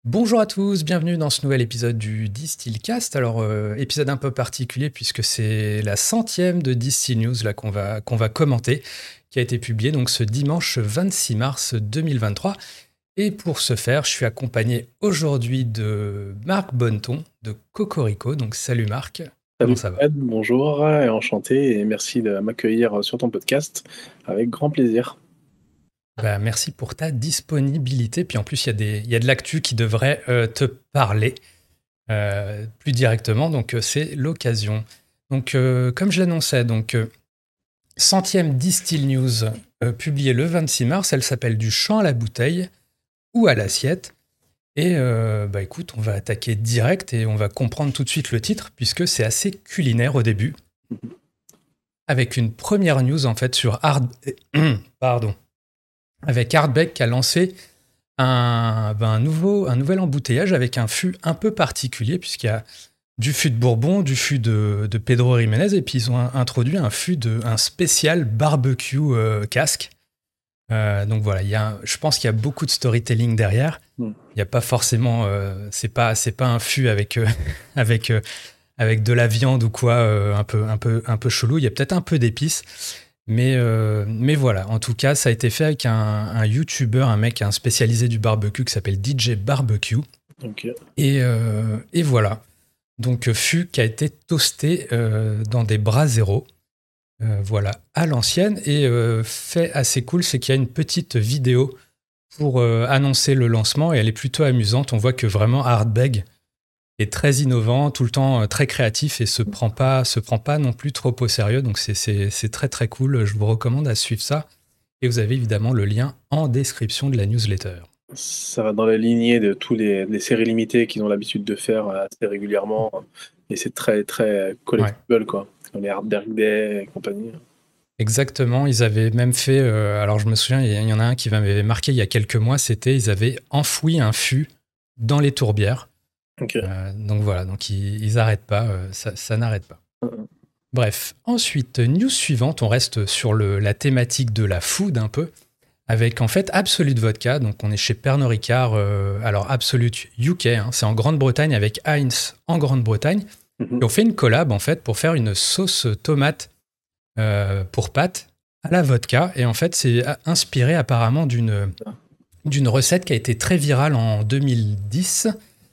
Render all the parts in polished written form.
Bonjour à tous, bienvenue dans ce nouvel épisode du Distillcast. Alors, épisode un peu particulier puisque c'est la 100e de Distill News là, qu'on va commenter, qui a été publiée donc ce dimanche 26 mars 2023. Et pour ce faire, je suis accompagné aujourd'hui de Marc Bonneton de Cocorico. Donc, salut Marc, comment Salut ça va? Fred, bonjour, et enchanté, et merci de m'accueillir sur ton podcast, avec grand plaisir. Bah, merci pour ta disponibilité. Puis en plus, il y a de l'actu qui devrait te parler plus directement, donc c'est l'occasion. Donc, comme je l'annonçais, donc 100e Distill News publiée le 26 mars, elle s'appelle Du champ à la bouteille ou à l'assiette. Et bah écoute, on va attaquer direct et on va comprendre tout de suite le titre, puisque c'est assez culinaire au début, avec une première news en fait sur Pardon. Avec Ardbeg qui a lancé un nouvel embouteillage avec un fût un peu particulier, puisqu'il y a du fût de Bourbon, du fût de Pedro Jiménez, et puis ils ont introduit un spécial barbecue casque. Donc voilà, je pense qu'il y a beaucoup de storytelling derrière. Mm. Il n'y a pas forcément, c'est pas un fût avec avec avec de la viande ou quoi, un peu chelou. Il y a peut-être un peu d'épices. Mais voilà, en tout cas, ça a été fait avec un YouTuber, un spécialisé du barbecue qui s'appelle DJ Barbecue. Ok. Et voilà. Donc, fût qui a été toasté dans des braseros. Voilà, à l'ancienne. Et fait assez cool, c'est qu'il y a une petite vidéo pour annoncer le lancement et elle est plutôt amusante. On voit que vraiment Ardbeg est très innovant, tout le temps très créatif et se prend pas non plus trop au sérieux. Donc c'est très très cool. Je vous recommande à suivre ça. Et vous avez évidemment le lien en description de la newsletter. Ça va dans la lignée de tous les séries limitées qu'ils ont l'habitude de faire assez régulièrement, et c'est très très Ouais, collectible, quoi, comme les Hardberg Day et compagnie. exactement. Ils avaient même fait, alors je me souviens, il y en a un qui m'avait marqué il y a quelques mois, c'était ils avaient enfoui un fût dans les tourbières. Ok. Donc voilà, donc ils arrêtent pas, ça n'arrête pas. Bref, ensuite, news suivante, on reste sur la thématique de la food un peu, avec en fait Absolute Vodka, donc on est chez Pernod Ricard, alors Absolute UK, hein, c'est en Grande-Bretagne avec Heinz en Grande-Bretagne, Mhm. et on fait une collab en fait pour faire une sauce tomate pour pâtes à la vodka, et en fait c'est inspiré apparemment d'une recette qui a été très virale en 2010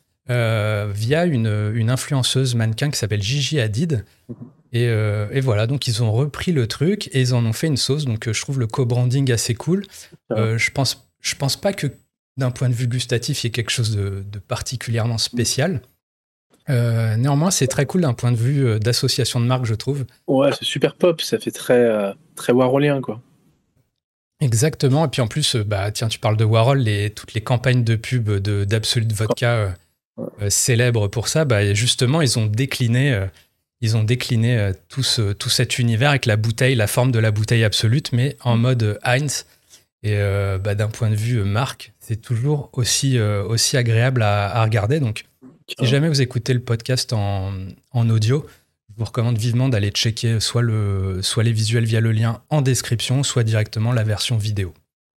via une influenceuse mannequin qui s'appelle Gigi Hadid. Et voilà, donc ils ont repris le truc et ils en ont fait une sauce. Donc je trouve le co-branding assez cool. Ah, Je pense pas que d'un point de vue gustatif, il y ait quelque chose de particulièrement spécial. Néanmoins, c'est très cool d'un point de vue d'association de marque, je trouve. ouais, c'est super pop, ça fait très très warholien, quoi. Exactement. Et puis en plus, bah tiens, tu parles de Warhol, toutes les campagnes de pub d'Absolute Vodka célèbres pour ça, bah justement, ils ont décliné tout cet univers avec la bouteille, la forme de la bouteille absolute, mais en mode Heinz. Et bah, d'un point de vue marque, c'est toujours aussi agréable à regarder. Donc, si jamais vous écoutez le podcast en audio, je vous recommande vivement d'aller checker soit les visuels via le lien en description, soit directement la version vidéo.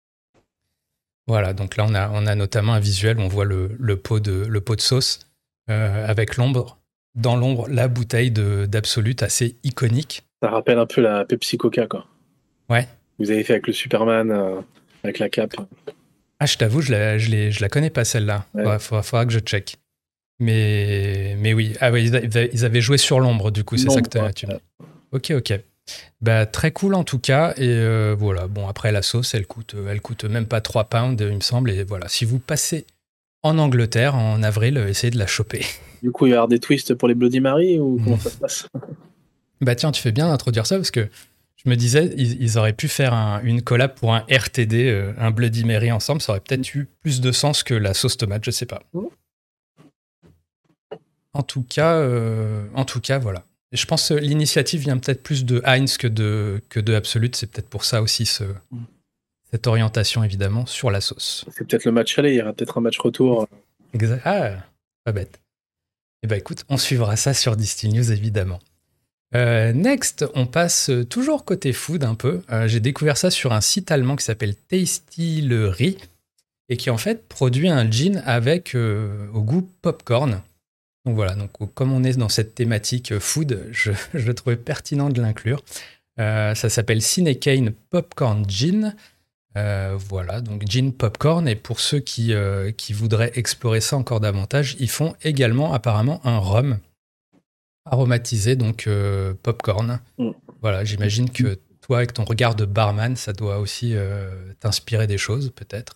Voilà, donc là, on a notamment un visuel où on voit le pot de sauce avec dans l'ombre, la bouteille d'Absolute assez iconique. Ça rappelle un peu la Pepsi Coca, quoi. Ouais. Vous avez fait avec le Superman, avec la cape. Ah, je t'avoue, je la connais pas celle-là. Ouais. Faudra que je check. Mais oui, ah, ouais, ils avaient joué sur l'ombre, du coup, c'est ça Non, que tu me dis. Ok. Bah, très cool en tout cas. Et voilà, bon, après la sauce, elle coûte même pas 3 pounds, il me semble. Et voilà, si vous passez en Angleterre en avril, essayez de la choper. Du coup, il va y avoir des twists pour les Bloody Mary, ou comment ça se passe? Bah tiens, tu fais bien d'introduire ça parce que je me disais, ils auraient pu faire une collab pour un RTD, un Bloody Mary ensemble. Ça aurait peut-être eu plus de sens que la sauce tomate, je sais pas. En tout cas, voilà. Et je pense que l'initiative vient peut-être plus de Heinz que de Absolute. C'est peut-être pour ça aussi cette orientation, évidemment, sur la sauce. C'est peut-être le match aller, il y aura peut-être un match retour. Exact. Ah, pas bête. Eh ben écoute, on suivra ça sur Distill News, évidemment. Next, on passe toujours côté food un peu. J'ai découvert ça sur un site allemand qui s'appelle Tastylery. et qui en fait produit un gin avec au goût popcorn. Donc voilà, donc comme on est dans cette thématique food, je trouvais pertinent de l'inclure. Ça s'appelle Cinecane Popcorn Gin. Voilà, donc gin popcorn. Et pour ceux qui voudraient explorer ça encore davantage, ils font également apparemment un rhum aromatisé, donc popcorn. Voilà, j'imagine que toi, avec ton regard de barman, ça doit aussi t'inspirer des choses, peut-être.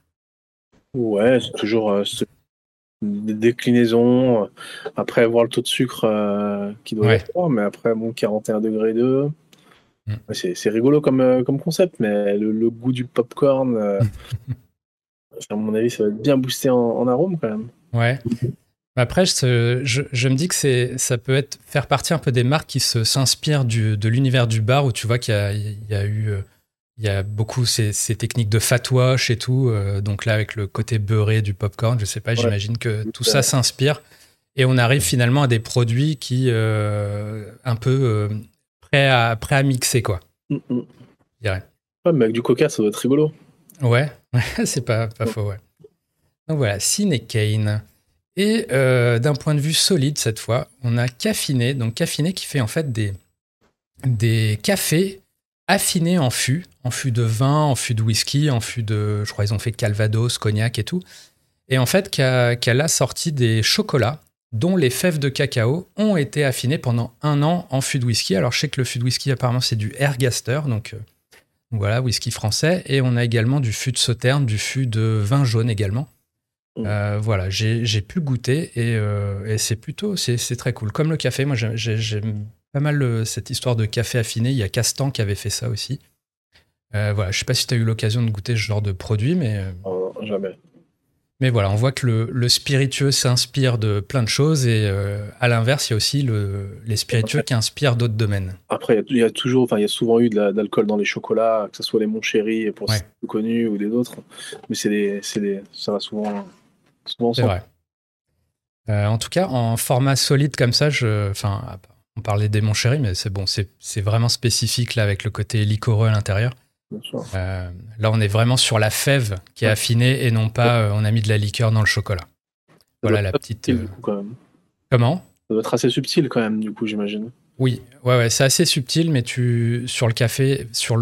Ouais, c'est toujours des déclinaisons. Après, voir le taux de sucre qui doit Ouais. être fort, mais après, bon, 41 degrés 2. Mm. Ouais, c'est rigolo comme concept, mais le goût du popcorn, à mon avis, ça va être bien boosté en arôme quand même. Ouais. Après, je me dis que ça peut faire partie un peu des marques qui s'inspirent de l'univers du bar, où tu vois il y a beaucoup ces techniques de fat wash et tout. Donc là, avec le côté beurré du popcorn, je sais pas, Ouais. j'imagine que tout ça s'inspire. Et on arrive finalement à des produits qui, un peu prêts à mixer, quoi. Mm, mm. Je dirais. Ouais, mais avec du coca, ça doit être rigolo. Ouais, c'est pas faux, ouais. Donc voilà, Cinecane. Et d'un point de vue solide, cette fois, on a Caffiné. Donc Caffiné qui fait en fait des cafés affinés en fût de vin, en fût de whisky, en fût de, je crois ils ont fait Calvados, cognac et tout. Et en fait, qu'elle a sorti des chocolats dont les fèves de cacao ont été affinées pendant 1 an en fût de whisky. Alors je sais que le fût de whisky apparemment c'est du Ergaster, donc voilà, whisky français. Et on a également du fût de Sauterne, du fût de vin jaune également. Voilà, j'ai pu goûter et c'est très cool. Comme le café, moi j'aime pas mal cette histoire de café affiné. Il y a Castan qui avait fait ça aussi. Voilà, je sais pas si tu as eu l'occasion de goûter ce genre de produit, Jamais. mais voilà, on voit que le spiritueux s'inspire de plein de choses et à l'inverse, il y a aussi les spiritueux qui inspirent d'autres domaines. Après, il y a souvent eu d'alcool dans les chocolats, que ce soit les Mon Chéri pour Ouais. ceux plus connus ou des autres. Mais ça va souvent C'est ensemble. vrai. En tout cas, en format solide comme ça, on parlait des Mon Chéri, mais c'est bon, c'est vraiment spécifique là avec le côté liquoreux à l'intérieur. Bien sûr. Là, on est vraiment sur la fève qui est affinée et non pas on a mis de la liqueur dans le chocolat. Voilà la petite. Subtil, du coup, quand même. Comment ? Ça doit être assez subtil quand même, du coup, j'imagine. Oui, ouais, c'est assez subtil, mais sur le café, sur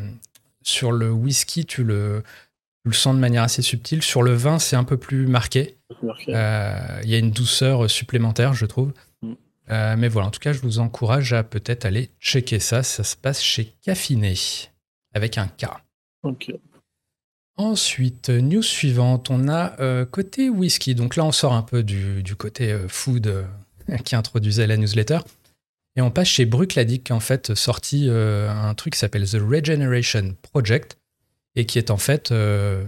le whisky, tu le sens de manière assez subtile. Sur le vin, c'est un peu plus marqué. Il y a une douceur supplémentaire, je trouve. Mais voilà, en tout cas, je vous encourage à peut-être aller checker ça. Ça se passe chez Caffiné, avec un K. Ok. Ensuite, news suivante, on a côté whisky. Donc là, on sort un peu du côté food qui introduisait la newsletter. Et on passe chez Bruichladdich, qui a en fait sorti un truc qui s'appelle The Regeneration Project, et qui est en fait le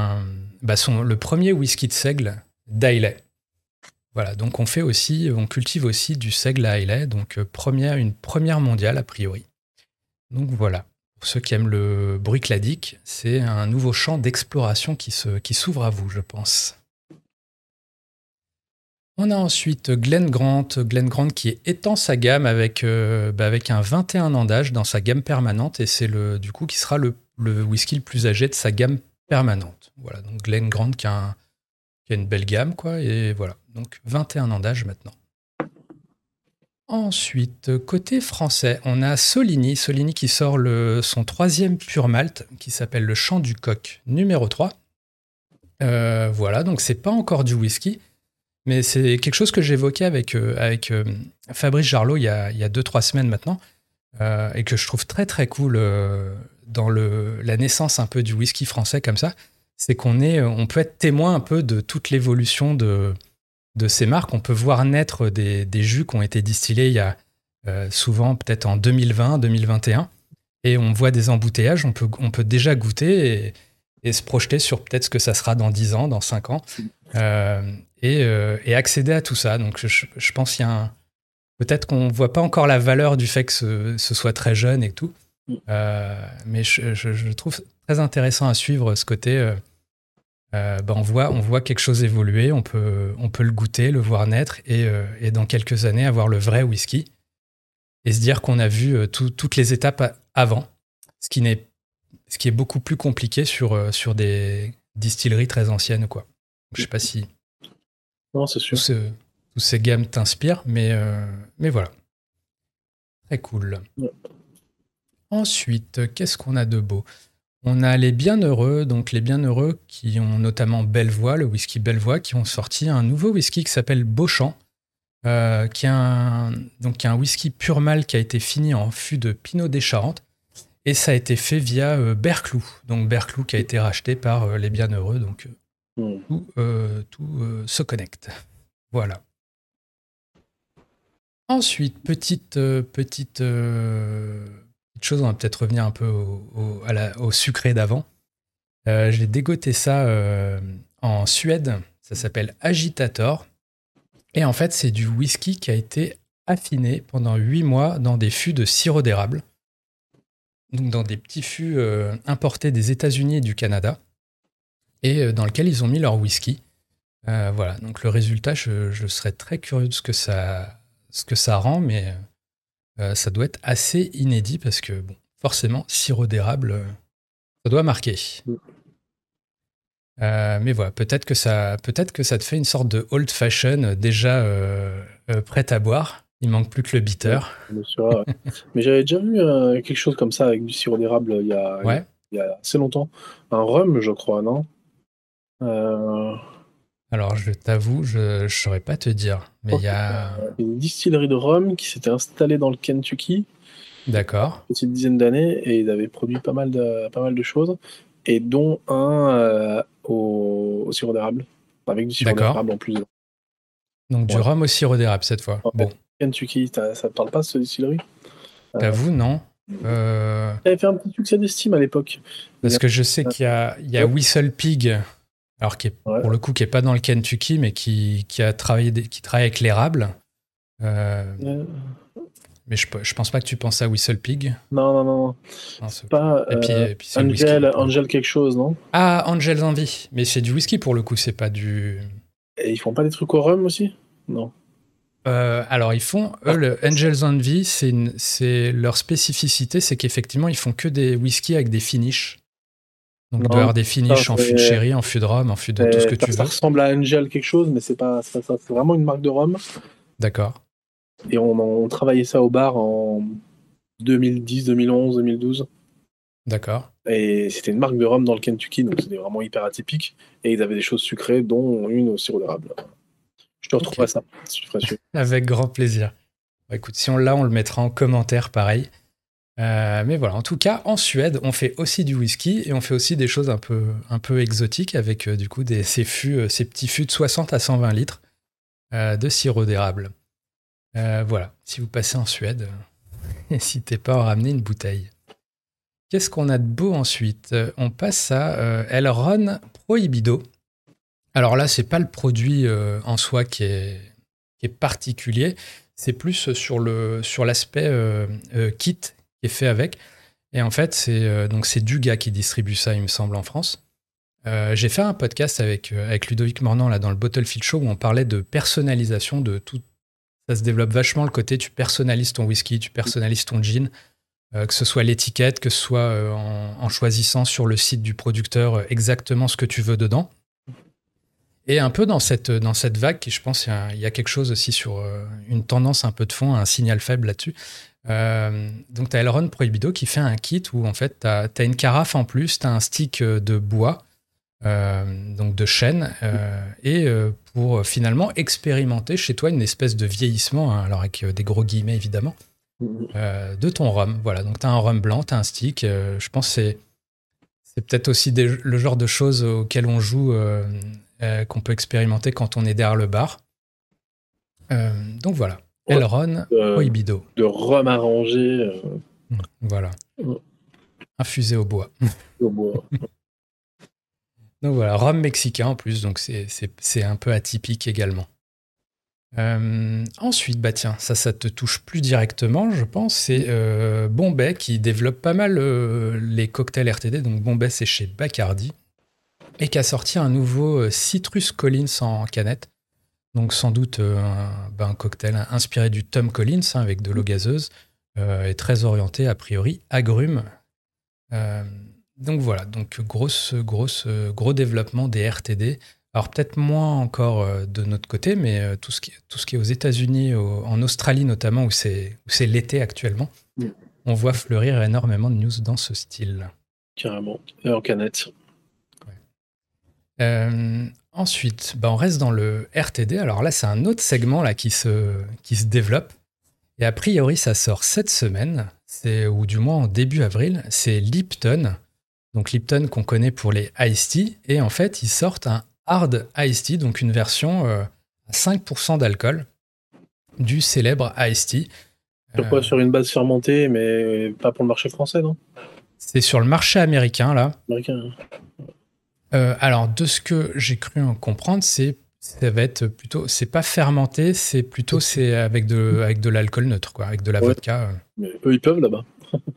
premier whisky de seigle d'Islay. Voilà, donc on cultive aussi du seigle à Islay, donc une première mondiale a priori. Donc voilà, pour ceux qui aiment le Bruichladdich, c'est un nouveau champ d'exploration qui s'ouvre à vous, je pense. On a ensuite Glen Grant qui étend sa gamme avec un 21 ans d'âge dans sa gamme permanente, et c'est du coup qui sera le whisky le plus âgé de sa gamme permanente. Voilà, donc Glen Grant qui a une belle gamme, quoi, et voilà. Donc 21 ans d'âge maintenant. Ensuite, côté français, on a Soligny qui sort son 3e pur malt qui s'appelle le Chant du Coq numéro 3. Voilà, donc c'est pas encore du whisky, mais c'est quelque chose que j'évoquais avec Fabrice Jarlot il y a 2-3 semaines maintenant, et que je trouve très très cool dans la naissance un peu du whisky français comme ça. C'est on peut être témoin un peu de toute l'évolution de ces marques. On peut voir naître des jus qui ont été distillés il y a souvent peut-être en 2020, 2021, et on voit des embouteillages, on peut déjà goûter et se projeter sur peut-être ce que ça sera dans 10 ans, dans 5 ans, et accéder à tout ça. Donc je pense qu'il y a peut-être qu'on ne voit pas encore la valeur du fait que ce soit très jeune et tout, mais je trouve très intéressant à suivre ce côté. On voit quelque chose évoluer, on peut le goûter, le voir naître, et dans quelques années avoir le vrai whisky et se dire qu'on a vu toutes les étapes avant, ce qui est beaucoup plus compliqué sur des distilleries très anciennes, quoi. Donc, je sais pas si Non, c'est sûr. tous ces gammes t'inspirent, mais voilà. Très cool. Ouais. Ensuite, qu'est-ce qu'on a de beau? On a les Bienheureux, donc les Bienheureux qui ont notamment Bellevoix, le whisky Bellevoix, qui ont sorti un nouveau whisky qui s'appelle Beauchamp, qui est un whisky pur mâle qui a été fini en fût de Pinot des Charentes, et ça a été fait via Berclou, donc Berclou qui a été racheté par les Bienheureux, donc tout se connecte. Voilà. Ensuite, petite chose, on va peut-être revenir un peu au sucré d'avant. J'ai dégoté ça en Suède, ça s'appelle Agitator. Et en fait, c'est du whisky qui a été affiné pendant 8 mois dans des fûts de sirop d'érable. Donc dans des petits fûts importés des États-Unis et du Canada. Et dans lequel ils ont mis leur whisky. Voilà, donc le résultat, je serais très curieux de ce que ça rend, mais ça doit être assez inédit parce que, bon, forcément, sirop d'érable, ça doit marquer. Mais voilà, peut-être que ça te fait une sorte de old fashion déjà prête à boire. Il manque plus que le bitter. Ouais, mais j'avais déjà vu quelque chose comme ça avec du sirop d'érable il y a assez longtemps. Un rhum, je crois, non? Alors, je t'avoue, je ne saurais pas te dire. Mais il y a une distillerie de rhum qui s'était installée dans le Kentucky. D'accord. Une petite dizaine d'années, et ils avaient produit pas mal de choses, et dont un au sirop d'érable, avec du sirop d'érable en plus. Donc du rhum au sirop d'érable cette fois. Bon. Kentucky, ça te parle pas, cette distillerie? T'avoue, non. Ça avait fait un petit succès d'estime à l'époque. Parce que je sais qu'il y a Whistle Pig, alors pour le coup qui est pas dans le Kentucky, mais qui travaille avec l'érable. Mais je pense pas que tu penses à Whistle Pig. Non. C'est pas et puis c'est Angel quelque chose, non? Ah, Angel's Envy. Mais c'est du whisky pour le coup, c'est pas du... Et ils font pas des trucs au rhum aussi? Non. Alors ils font, le Angel's Envy, c'est leur spécificité, c'est qu'effectivement ils font que des whiskies avec des finishes. Donc il doit y avoir des finishes en fût de sherry, en fût de rhum, en fût de tout ce que tu veux. Ça ressemble à Angel quelque chose, mais c'est pas ça. C'est vraiment une marque de rhum. D'accord. Et on travaillait ça au bar en 2010, 2011, 2012. D'accord. Et c'était une marque de rhum dans le Kentucky, donc c'était vraiment hyper atypique. Et ils avaient des choses sucrées, dont une au sirop d'érable. Je te retrouverai ça, je ferai sûr. Avec grand plaisir. Bah, écoute, si on l'a, on le mettra en commentaire, pareil. Mais voilà, en tout cas, en Suède, on fait aussi du whisky et on fait aussi des choses un peu exotiques avec du coup ces petits fûts de 60 à 120 litres de sirop d'érable. Voilà, si vous passez en Suède, n'hésitez pas à ramener une bouteille. Qu'est-ce qu'on a de beau ensuite? On passe à Elrond Prohibido. Alors là, c'est pas le produit en soi qui est particulier, c'est plus sur l'aspect kit qui est fait avec. Et en fait, c'est Duga qui distribue ça, il me semble, en France. J'ai fait un podcast avec Ludovic Mornan là, dans le Bottlefield Show où on parlait de personnalisation de tout. Ça se développe vachement le côté tu personnalises ton whisky, tu personnalises ton gin, que ce soit l'étiquette, que ce soit en choisissant sur le site du producteur exactement ce que tu veux dedans. Et un peu dans cette vague, je pense il y a quelque chose aussi sur une tendance un peu de fond, un signal faible là-dessus. Donc tu as Elrond Prohibido qui fait un kit où en fait tu as une carafe en plus, tu as un stick de bois, donc de chêne, et pour finalement expérimenter chez toi une espèce de vieillissement, hein, alors avec des gros guillemets évidemment, de ton rhum. Voilà, donc tu as un rhum blanc, tu as un stick, je pense que c'est peut-être aussi le genre de choses auxquelles on joue, qu'on peut expérimenter quand on est derrière le bar. Donc voilà, Elrond Prohibido. De rhum arrangé. Voilà. Infusé au bois. Au bois. Donc voilà, rhum mexicain en plus, donc c'est un peu atypique également. Ensuite, bah tiens, ça te touche plus directement, je pense. C'est Bombay qui développe pas mal les cocktails RTD. Donc Bombay, c'est chez Bacardi et qui a sorti un nouveau Citrus Collins en canette. Donc sans doute un cocktail inspiré du Tom Collins avec de l'eau gazeuse et très orienté a priori agrumes. Donc voilà, donc gros développement des RTD. Alors peut-être moins encore de notre côté, mais tout ce qui est aux États-Unis, en Australie notamment, où c'est l'été actuellement, Mm. on voit fleurir énormément de news dans ce style. Carrément. Et en canette. Ensuite, on reste dans le RTD. Alors là, c'est un autre segment là, qui se développe. Et a priori, ça sort cette semaine, ou du moins en début avril. C'est Lipton. Donc Lipton qu'on connaît pour les Iced Tea. Et en fait, ils sortent un Hard Iced Tea, donc une version à 5% d'alcool du célèbre Iced Tea. Sur quoi? Sur une base fermentée, mais pas pour le marché français, non? C'est sur le marché américain, là. Américain. Alors, de ce que j'ai cru en comprendre, ça va être plutôt, c'est pas fermenté, c'est avec de l'alcool neutre, quoi, avec de la Ouais. vodka. Mais eux, ils peuvent là-bas.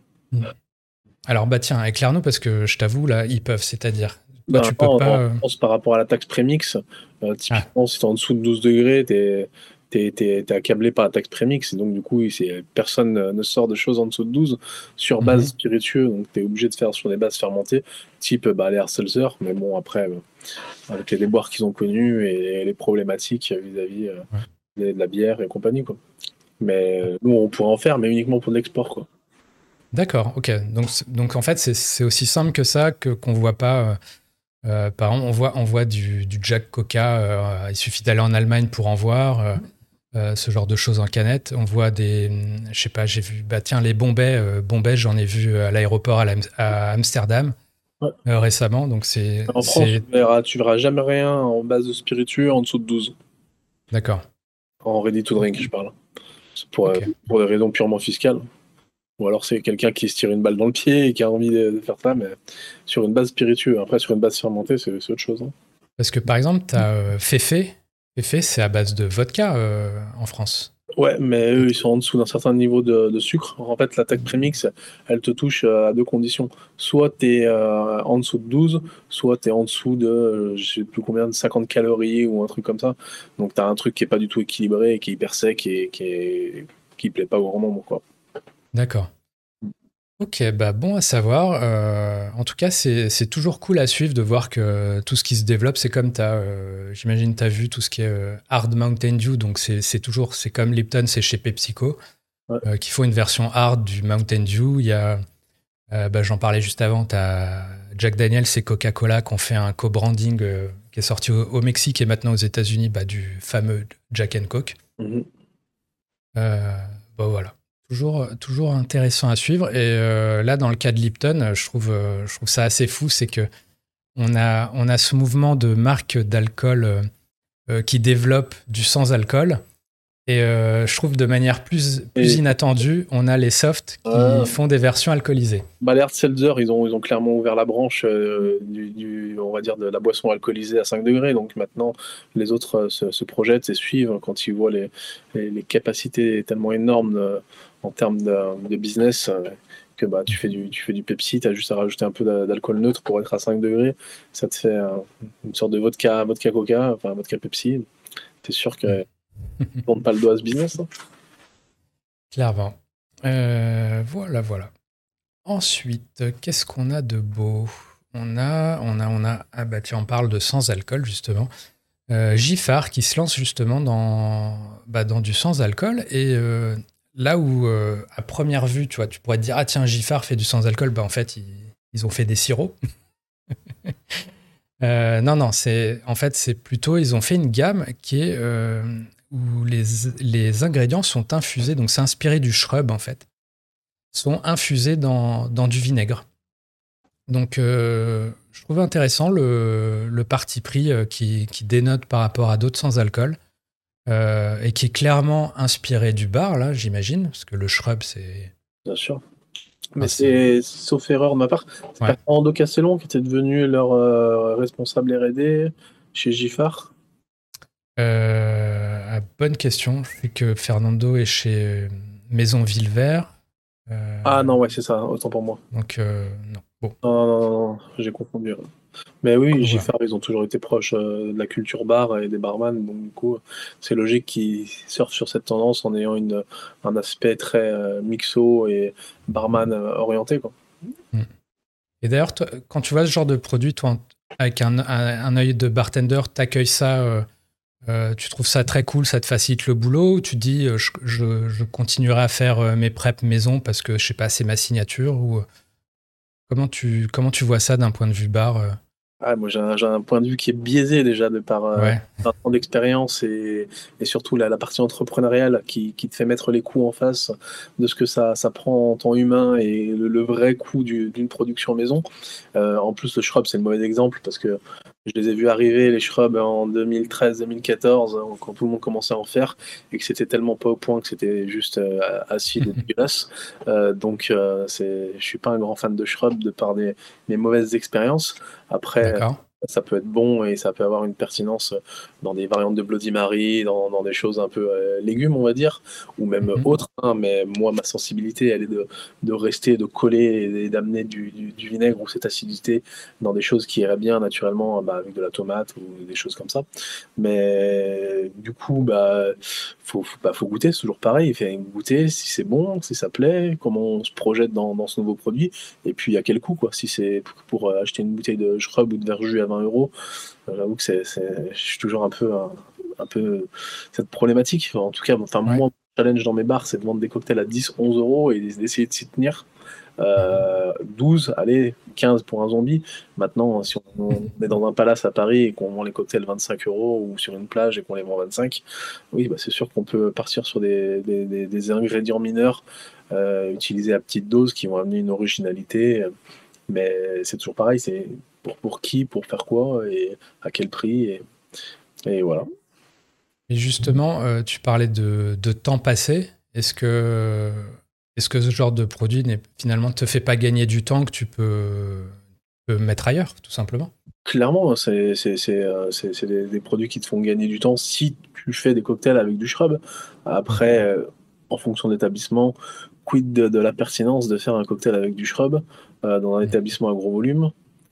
Alors, tiens, éclaire-nous parce que je t'avoue, là, ils peuvent, c'est-à-dire, toi, tu peux Non, pas. en France, par rapport à la taxe prémix, typiquement, si t'es en dessous de 12 degrés, t'es accablé par la taxe prémix. Et donc, du coup, personne ne sort de choses en dessous de 12 sur base spiritueux. Donc, t'es obligé de faire sur des bases fermentées, type les hard seltzer. Mais bon, après, avec les déboires qu'ils ont connus et les problématiques vis-à-vis de la bière et compagnie, quoi. Mais nous, on pourrait en faire, mais uniquement pour l'export, quoi. D'accord, ok. Donc en fait, c'est aussi simple que ça qu'on voit pas. Par exemple, on voit du Jack Coca. Il suffit d'aller en Allemagne pour en voir. Ce genre de choses en canette. On voit je sais pas, j'ai vu, tiens, les Bombay. Bombay, j'en ai vu à l'aéroport à Amsterdam Ouais. récemment. Donc En France, tu verras jamais rien en base de spiritueux en dessous de 12. D'accord. En ready to drink, je parle. C'est pour Ok. des raisons purement fiscales. Ou alors c'est quelqu'un qui se tire une balle dans le pied et qui a envie de faire ça, mais sur une base spiritueuse. Après, sur une base fermentée, c'est autre chose. Hein. Parce que par exemple, tu as Féfé. Féfé, c'est à base de vodka en France. Ouais, mais eux, ils sont en dessous d'un certain niveau de sucre. En fait, la taxe prémix, elle te touche à deux conditions. Soit tu es en dessous de 12, soit tu es en dessous de, je sais plus combien, de 50 calories ou un truc comme ça. Donc tu as un truc qui est pas du tout équilibré, et qui est hyper sec et qui plaît pas au grand nombre, quoi. D'accord. Ok, bon à savoir. En tout cas, c'est toujours cool à suivre de voir que tout ce qui se développe, c'est comme j'imagine tu as vu tout ce qui est Hard Mountain Dew, donc c'est comme Lipton, c'est chez PepsiCo, Ouais. qui font une version hard du Mountain Dew. Il y a, j'en parlais juste avant, tu as Jack Daniels et Coca-Cola qui ont fait un co-branding qui est sorti au Mexique et maintenant aux États-Unis du fameux Jack and Coke. Mhm. Voilà. Toujours intéressant à suivre. Et là, dans le cas de Lipton, je trouve ça assez fou, c'est que on a ce mouvement de marques d'alcool qui développe du sans-alcool. Et je trouve de manière plus inattendue, on a les softs qui font des versions alcoolisées. Les hard seltzer, ils ont clairement ouvert la branche on va dire, de la boisson alcoolisée à 5 degrés. Donc maintenant, les autres se projettent et suivent quand ils voient les capacités tellement énormes en termes de business que tu fais du Pepsi, tu as juste à rajouter un peu d'alcool neutre pour être à 5 degrés. Ça te fait une sorte de vodka Coca, enfin vodka Pepsi. T'es sûr que ne tourne pas le doigt à ce business, hein. Clairement. Voilà. Ensuite, qu'est-ce qu'on a de beau? On a. Ah tiens, on parle de sans-alcool, justement. Giffard qui se lance justement dans du sans-alcool. Et là où, à première vue, tu vois, tu pourrais te dire, ah tiens, Giffard fait du sans-alcool, en fait, ils ont fait des sirops. Non, c'est plutôt, ils ont fait une gamme qui est où les ingrédients sont infusés, donc c'est inspiré du shrub, en fait, sont infusés dans du vinaigre. Donc, je trouve intéressant le parti pris qui dénote par rapport à d'autres sans-alcool et qui est clairement inspiré du bar, là, j'imagine, parce que le shrub, c'est... Bien sûr. Mais c'est, sauf erreur de ma part, c'est pas Fernando Castellon qui était devenu leur responsable R&D chez Giffard. Bonne question. Je sais que Fernando est chez Maison Villevert. Ah non, ouais, c'est ça, autant pour moi. Donc, non. Bon. Non, j'ai confondu. Mais oui, Voilà. Giffard, ils ont toujours été proches de la culture bar et des barman, donc du coup, c'est logique qu'ils surfent sur cette tendance en ayant un aspect très mixo et barman orienté, quoi. Et d'ailleurs, quand tu vois ce genre de produit, toi, avec un œil de bartender, t'accueilles ça, tu trouves ça très cool, ça te facilite le boulot, ou tu te dis, je continuerai à faire mes preps maison parce que, je sais pas, c'est ma signature, ou comment tu vois ça d'un point de vue bar Ah, moi, j'ai un point de vue qui est biaisé déjà de par Ouais, 20 ans d'expérience et surtout la partie entrepreneuriale qui te fait mettre les coûts en face de ce que ça prend en temps humain et le vrai coût d'une production maison. En plus, le shrub, c'est le mauvais exemple parce que je les ai vus arriver, les shrubs, en 2013-2014, quand tout le monde commençait à en faire et que c'était tellement pas au point que c'était juste acide et dégueulasse. Je suis pas un grand fan de shrub de par mes mauvaises expériences. Après, d'accord. ça peut être bon et ça peut avoir une pertinence dans des variantes de Bloody Mary, dans des choses un peu légumes, on va dire, ou même Mhm. autres, hein, mais moi, ma sensibilité, elle est de rester, de coller et d'amener du vinaigre ou cette acidité dans des choses qui iraient bien naturellement avec de la tomate ou des choses comme ça. Mais du coup, faut goûter, c'est toujours pareil. Il fait goûter si c'est bon, si ça plaît, comment on se projette dans ce nouveau produit, et puis à quel coût, quoi. Si c'est pour acheter une bouteille de shrub ou de verjus à 20 euros, j'avoue que je suis toujours un peu cette problématique. En tout cas, enfin, Ouais. moi, mon challenge dans mes bars, c'est de vendre des cocktails à 10, 11 euros et d'essayer de s'y tenir. 12, allez, 15 pour un zombie. Maintenant, si on est dans un palace à Paris et qu'on vend les cocktails 25 euros ou sur une plage et qu'on les vend 25, oui, c'est sûr qu'on peut partir sur des ingrédients mineurs utilisés à petite dose qui vont amener une originalité. Mais c'est toujours pareil, c'est pour qui, pour faire quoi et à quel prix. Et voilà. Et justement, tu parlais de temps passé. Est-ce que ce genre de produit finalement te fait pas gagner du temps que tu peux mettre ailleurs, tout simplement? Clairement, c'est des produits qui te font gagner du temps si tu fais des cocktails avec du shrub. Mm. Après, en fonction de l'établissement, quid de la pertinence de faire un cocktail avec du shrub dans un Mm. établissement à gros volume.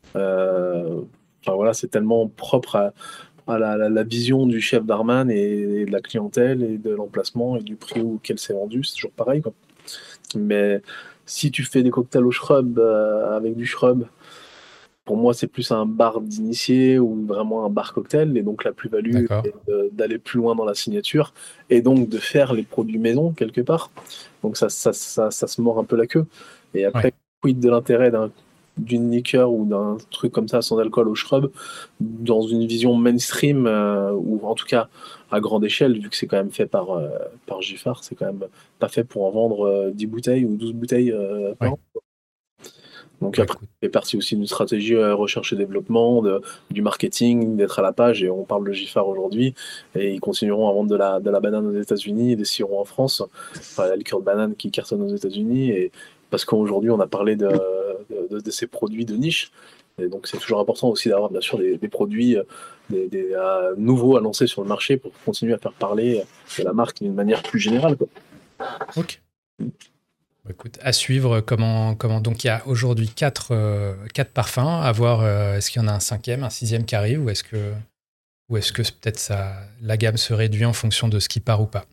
Euh, enfin voilà, c'est tellement propre à la vision du chef barman et de la clientèle et de l'emplacement et du prix auquel c'est vendu, c'est toujours pareil, quoi. Mais si tu fais des cocktails au shrub avec du shrub, pour moi, c'est plus un bar d'initié ou vraiment un bar cocktail. Et donc, la plus-value D'accord. est d'aller plus loin dans la signature et donc de faire les produits maison quelque part. Donc, ça se mord un peu la queue. Et Ouais. après, quid de l'intérêt d'une liqueur ou d'un truc comme ça sans alcool au shrub dans une vision mainstream ou en tout cas à grande échelle, vu que c'est quand même fait par Giffard, c'est quand même pas fait pour en vendre 10 bouteilles ou 12 bouteilles par Ouais. an. Donc Bah après, écoute. c'est parti aussi d'une stratégie recherche et développement, du marketing, d'être à la page, et on parle de Giffard aujourd'hui, et ils continueront à vendre de la banane aux États-Unis et des sirops en France, enfin la liqueur de banane qui cartonne aux États-Unis, et parce qu'aujourd'hui on a parlé de ces produits de niche, et donc c'est toujours important aussi d'avoir bien sûr des produits nouveaux à lancer sur le marché pour continuer à faire parler de la marque d'une manière plus générale, quoi. Ok. Bah, écoute, à suivre comment. Donc il y a aujourd'hui quatre parfums. À voir, est-ce qu'il y en a un cinquième, un sixième qui arrive, ou est-ce que peut-être la gamme se réduit en fonction de ce qui part ou pas.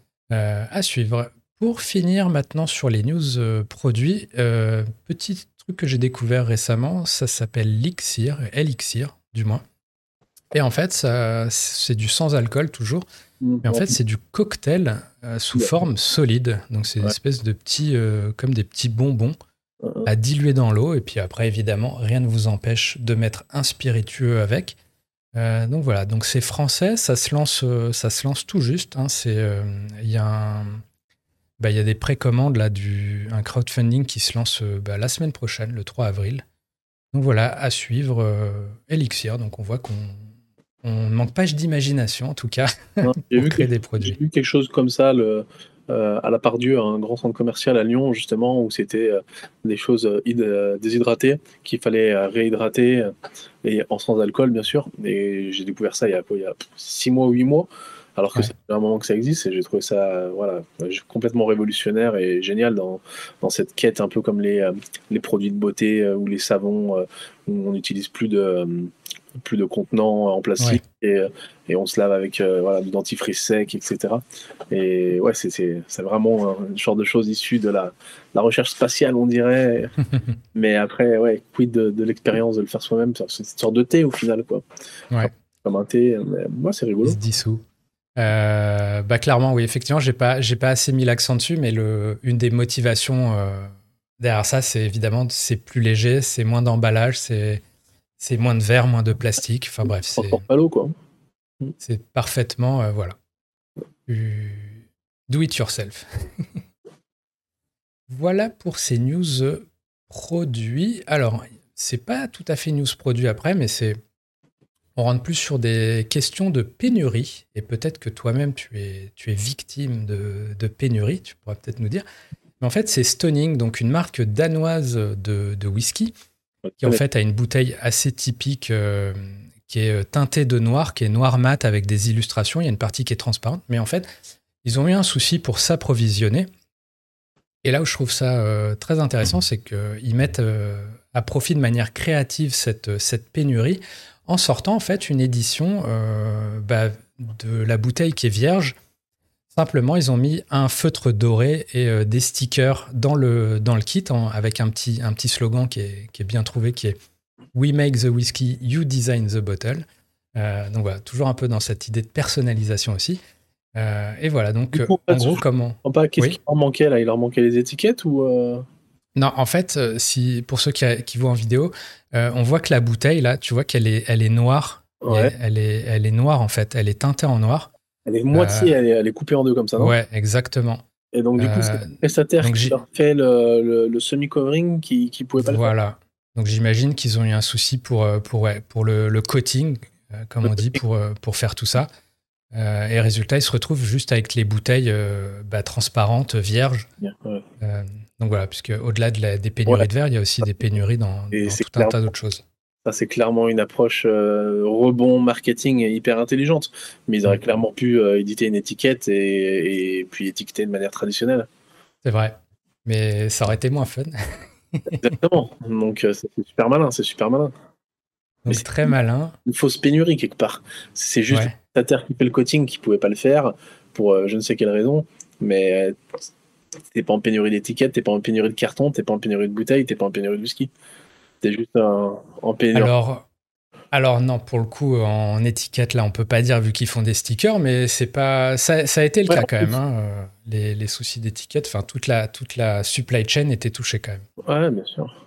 À suivre. Pour finir maintenant sur les news produits, petit truc que j'ai découvert récemment, ça s'appelle Elixir du moins. Et en fait, c'est du sans alcool toujours, mais en fait, c'est du cocktail sous forme solide. Donc c'est une Ouais. espèce de petits, comme des petits bonbons Ouais. à diluer dans l'eau. Et puis après, évidemment, rien ne vous empêche de mettre un spiritueux avec. Donc voilà, donc c'est français, ça se lance tout juste, hein. Il y a des précommandes là, un crowdfunding qui se lance la semaine prochaine, le 3 avril. Donc voilà, à suivre, Elixir. Donc on voit qu'on ne manque pas d'imagination en tout cas Non, pour créer des produits. j'ai vu quelque chose comme ça à la Part-Dieu, un grand centre commercial à Lyon, justement, où c'était des choses déshydratées qu'il fallait réhydrater et en sans alcool, bien sûr. Et j'ai découvert ça il y a 6 mois ou 8 mois, alors que ça Ouais. fait un moment que ça existe. Et j'ai trouvé ça voilà, complètement révolutionnaire et génial dans cette quête, un peu comme les produits de beauté ou les savons, où on n'utilise plus plus de contenants en plastique et on se lave avec du dentifrice sec, etc. Et ouais, c'est vraiment une sorte de chose issue de la recherche spatiale, on dirait. Mais après, ouais, quid de l'expérience de le faire soi-même, c'est une sorte de thé au final, quoi. Ouais. Comme un thé, mais moi, c'est Il rigolo. se dissout. Clairement, oui, effectivement, j'ai pas assez mis l'accent dessus, mais une des motivations derrière ça, c'est évidemment c'est plus léger, c'est moins d'emballage, c'est moins de verre, moins de plastique. Enfin bref, Encore pas l'eau, quoi. c'est parfaitement voilà. Do it yourself. Voilà pour ces news produits. Alors, c'est pas tout à fait news produits après, mais on rentre plus sur des questions de pénurie. Et peut-être que toi-même, tu es victime de pénurie, tu pourras peut-être nous dire. Mais en fait, c'est Stoning, donc une marque danoise de whisky, qui en fait a une bouteille assez typique qui est teintée de noir, qui est noir mat avec des illustrations. Il y a une partie qui est transparente. Mais en fait, ils ont eu un souci pour s'approvisionner. Et là où je trouve ça très intéressant, c'est qu'ils mettent à profit de manière créative cette pénurie en sortant en fait une édition de la bouteille qui est vierge. Simplement, ils ont mis un feutre doré et des stickers dans le kit avec un petit slogan qui est bien trouvé, qui est We make the whiskey, you design the bottle. Donc voilà, toujours un peu dans cette idée de personnalisation aussi. Et voilà, donc coup, en gros, comment... Qu'est-ce qu'il leur manquait là? Il leur manquait les étiquettes ou Non, en fait, pour ceux qui voient en vidéo, on voit que la bouteille, là, tu vois qu'elle est noire. Ouais. Elle est noire, en fait. Elle est teintée en noir. Elle est moitié, elle est coupée en deux comme ça, non? Ouais, exactement. Et donc, du coup, c'est le prestataire qui leur fait le semi-covering qui pouvait pas le faire. Voilà. Donc, j'imagine qu'ils ont eu un souci pour le coating, comme on dit, pour faire tout ça. Et résultat, ils se retrouvent juste avec les bouteilles transparentes, vierges. Ouais. Donc voilà, puisque au-delà des pénuries de verre, il y a aussi des pénuries dans tout un tas d'autres choses. Ça, c'est clairement une approche rebond marketing hyper intelligente. Mais ils auraient clairement pu éditer une étiquette et puis étiqueter de manière traditionnelle. C'est vrai. Mais ça aurait été moins fun. Exactement. Donc, c'est super malin. Donc, c'est très malin. Une fausse pénurie, quelque part. C'est juste le prestataire qui fait le coating qui pouvait pas le faire pour je ne sais quelle raison. Mais t'es pas en pénurie d'étiquettes, t'es pas en pénurie de carton, t'es pas en pénurie de bouteilles, t'es pas en pénurie de whisky. T'es juste en pénurie. Alors non, pour le coup, en étiquette, là, on peut pas dire vu qu'ils font des stickers, mais c'est pas ça a été le cas quand même. Hein. Les soucis d'étiquette, enfin toute la supply chain était touchée quand même. Ouais, bien sûr.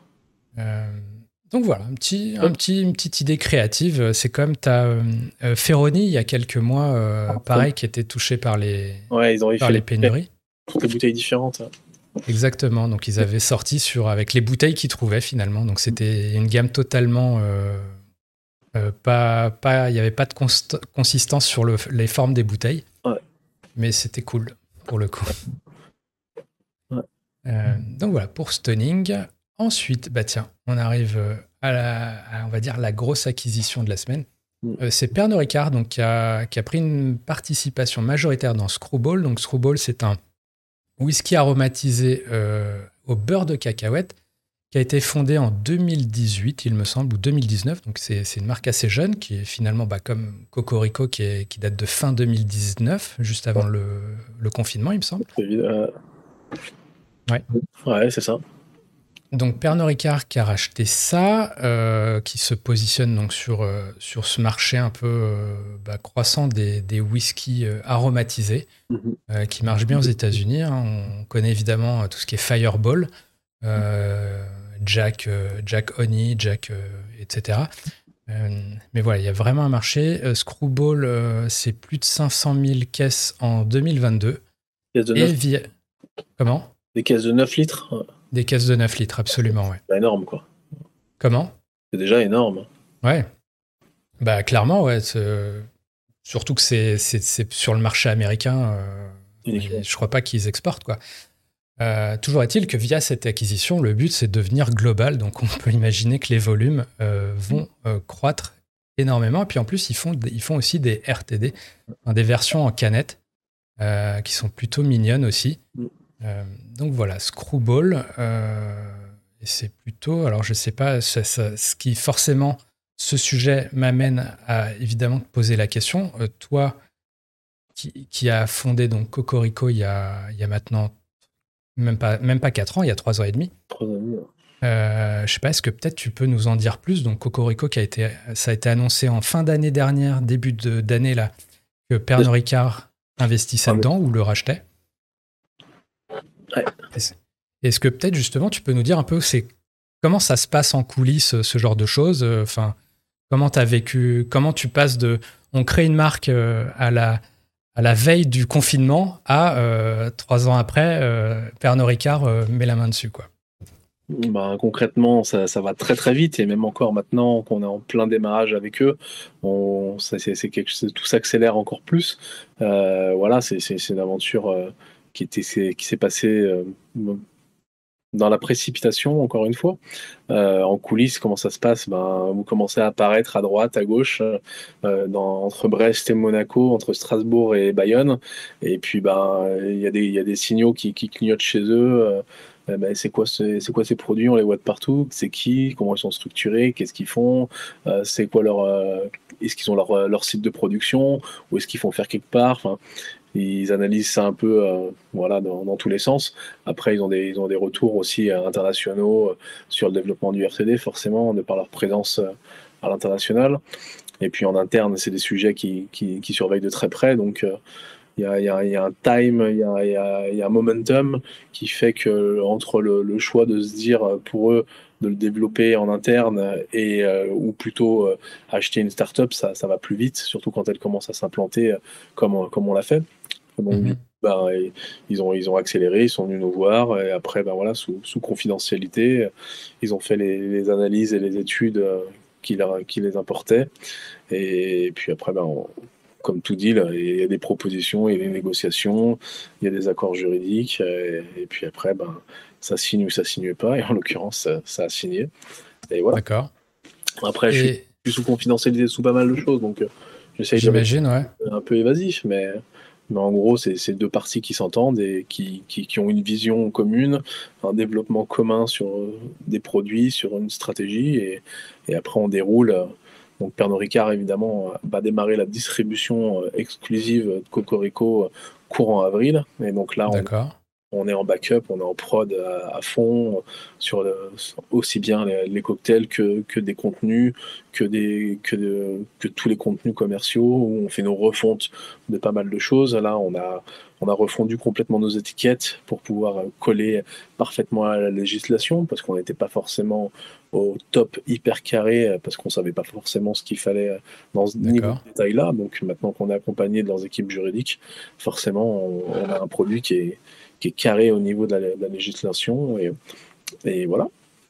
Donc voilà, une petite idée créative. C'est comme t'as Ferroni il y a quelques mois, pareil, qui était touché par les pénuries. Toutes les bouteilles différentes. Exactement. Donc ils avaient sorti avec les bouteilles qu'ils trouvaient finalement. Donc c'était une gamme totalement il n'y avait pas de consistance sur les formes des bouteilles. Ouais. Mais c'était cool pour le coup. Ouais. Donc voilà pour Stoning. Ensuite, on arrive à on va dire la grosse acquisition de la semaine. C'est Pernod Ricard donc, qui a pris une participation majoritaire dans Screwball. Donc Screwball, c'est un whisky aromatisé au beurre de cacahuète qui a été fondé en 2018, il me semble, ou 2019. Donc c'est une marque assez jeune qui est finalement comme Cocorico qui date de fin 2019, juste avant le confinement, il me semble. Ouais, c'est ça. Donc Pernod Ricard qui a racheté ça, qui se positionne donc sur ce marché un peu croissant des whiskies aromatisés, qui marche bien aux États-Unis. Hein. On connaît évidemment tout ce qui est Fireball, Jack Honey, etc. Mais voilà, il y a vraiment un marché. Screwball, c'est plus de 500 000 caisses en 2022. Caisses de 9 Comment? Des caisses de 9 litres. Des caisses de 9 litres, absolument, ouais. C'est énorme, quoi. Comment? C'est déjà énorme. Ouais. Clairement, ouais. Surtout que c'est sur le marché américain. Je crois pas qu'ils exportent, quoi. Toujours est-il que via cette acquisition, le but, c'est de devenir global. Donc, on peut imaginer que les volumes vont croître énormément. Et puis, en plus, ils font aussi des RTD, des versions en canette, qui sont plutôt mignonnes aussi. Donc voilà, Screwball, et c'est plutôt, alors je sais pas, ce qui forcément ce sujet m'amène à évidemment te poser la question. Toi, qui a fondé donc Cocorico il y a maintenant même pas 4 ans, il y a 3 ans et demi. 3 ans. Je sais pas, est-ce que peut-être tu peux nous en dire plus? Donc Cocorico, ça a été annoncé en fin d'année dernière, début d'année là, que Pernod Ricard investissait dedans ou le rachetait. Ouais. Est-ce que peut-être justement tu peux nous dire un peu comment ça se passe en coulisses, ce genre de choses? Enfin, comment tu as vécu, comment tu passes on crée une marque à la veille du confinement à 3 ans après, Pernod Ricard met la main dessus, quoi. Ben, concrètement, ça va très très vite et même encore maintenant qu'on est en plein démarrage avec eux, tout s'accélère encore plus. Voilà, c'est une aventure qui s'est passée dans la précipitation, encore une fois. En coulisses, comment ça se passe? Ben, vous commencez à apparaître à droite, à gauche, entre Brest et Monaco, entre Strasbourg et Bayonne. Et puis, ben, il y a des signaux qui clignotent chez eux. Ben, c'est quoi ces produits? On les voit de partout. C'est qui? Comment ils sont structurés? Qu'est-ce qu'ils font? C'est quoi est-ce qu'ils ont leur site de production? Où est-ce qu'ils font faire quelque part? Enfin, ils analysent ça un peu voilà, dans tous les sens. Après, ils ont des retours aussi internationaux sur le développement du RTD, forcément, de par leur présence à l'international. Et puis en interne, c'est des sujets qui surveillent de très près. Donc, il y a un time, il y a un momentum qui fait que entre le choix de se dire pour eux de le développer en interne ou plutôt acheter une start-up, ça va plus vite, surtout quand elle commence à s'implanter comme on l'a fait. Donc, du coup, ben, ils ont accéléré, ils sont venus nous voir, et après, ben, voilà, sous confidentialité, ils ont fait les analyses et les études qui les importaient. Et puis après, ben, comme tout dit, là, il y a des propositions, il y a des négociations, il y a des accords juridiques, et puis après, ben, ça signe ou ça signe pas, et en l'occurrence, ça a signé. Et voilà. D'accord. Après, je suis sous confidentialité sous pas mal de choses, donc j'essaye de J'imagine, un peu évasif, mais en gros, c'est deux parties qui s'entendent et qui ont une vision commune, un développement commun sur des produits, sur une stratégie, et après on déroule. Donc Pernod Ricard, évidemment, va démarrer la distribution exclusive de Cocorico courant avril. Et donc là, d'accord. on est en backup, on est en prod à fond sur aussi bien les cocktails que des contenus, que tous les contenus commerciaux, où on fait nos refontes de pas mal de choses. Là, on a refondu complètement nos étiquettes pour pouvoir coller parfaitement à la législation, parce qu'on n'était pas forcément au top hyper carré, parce qu'on savait pas forcément ce qu'il fallait dans ce niveau de détail-là. Donc maintenant qu'on est accompagné de leurs équipes juridiques, forcément, on a un produit qui est carré au niveau de la législation, et voilà.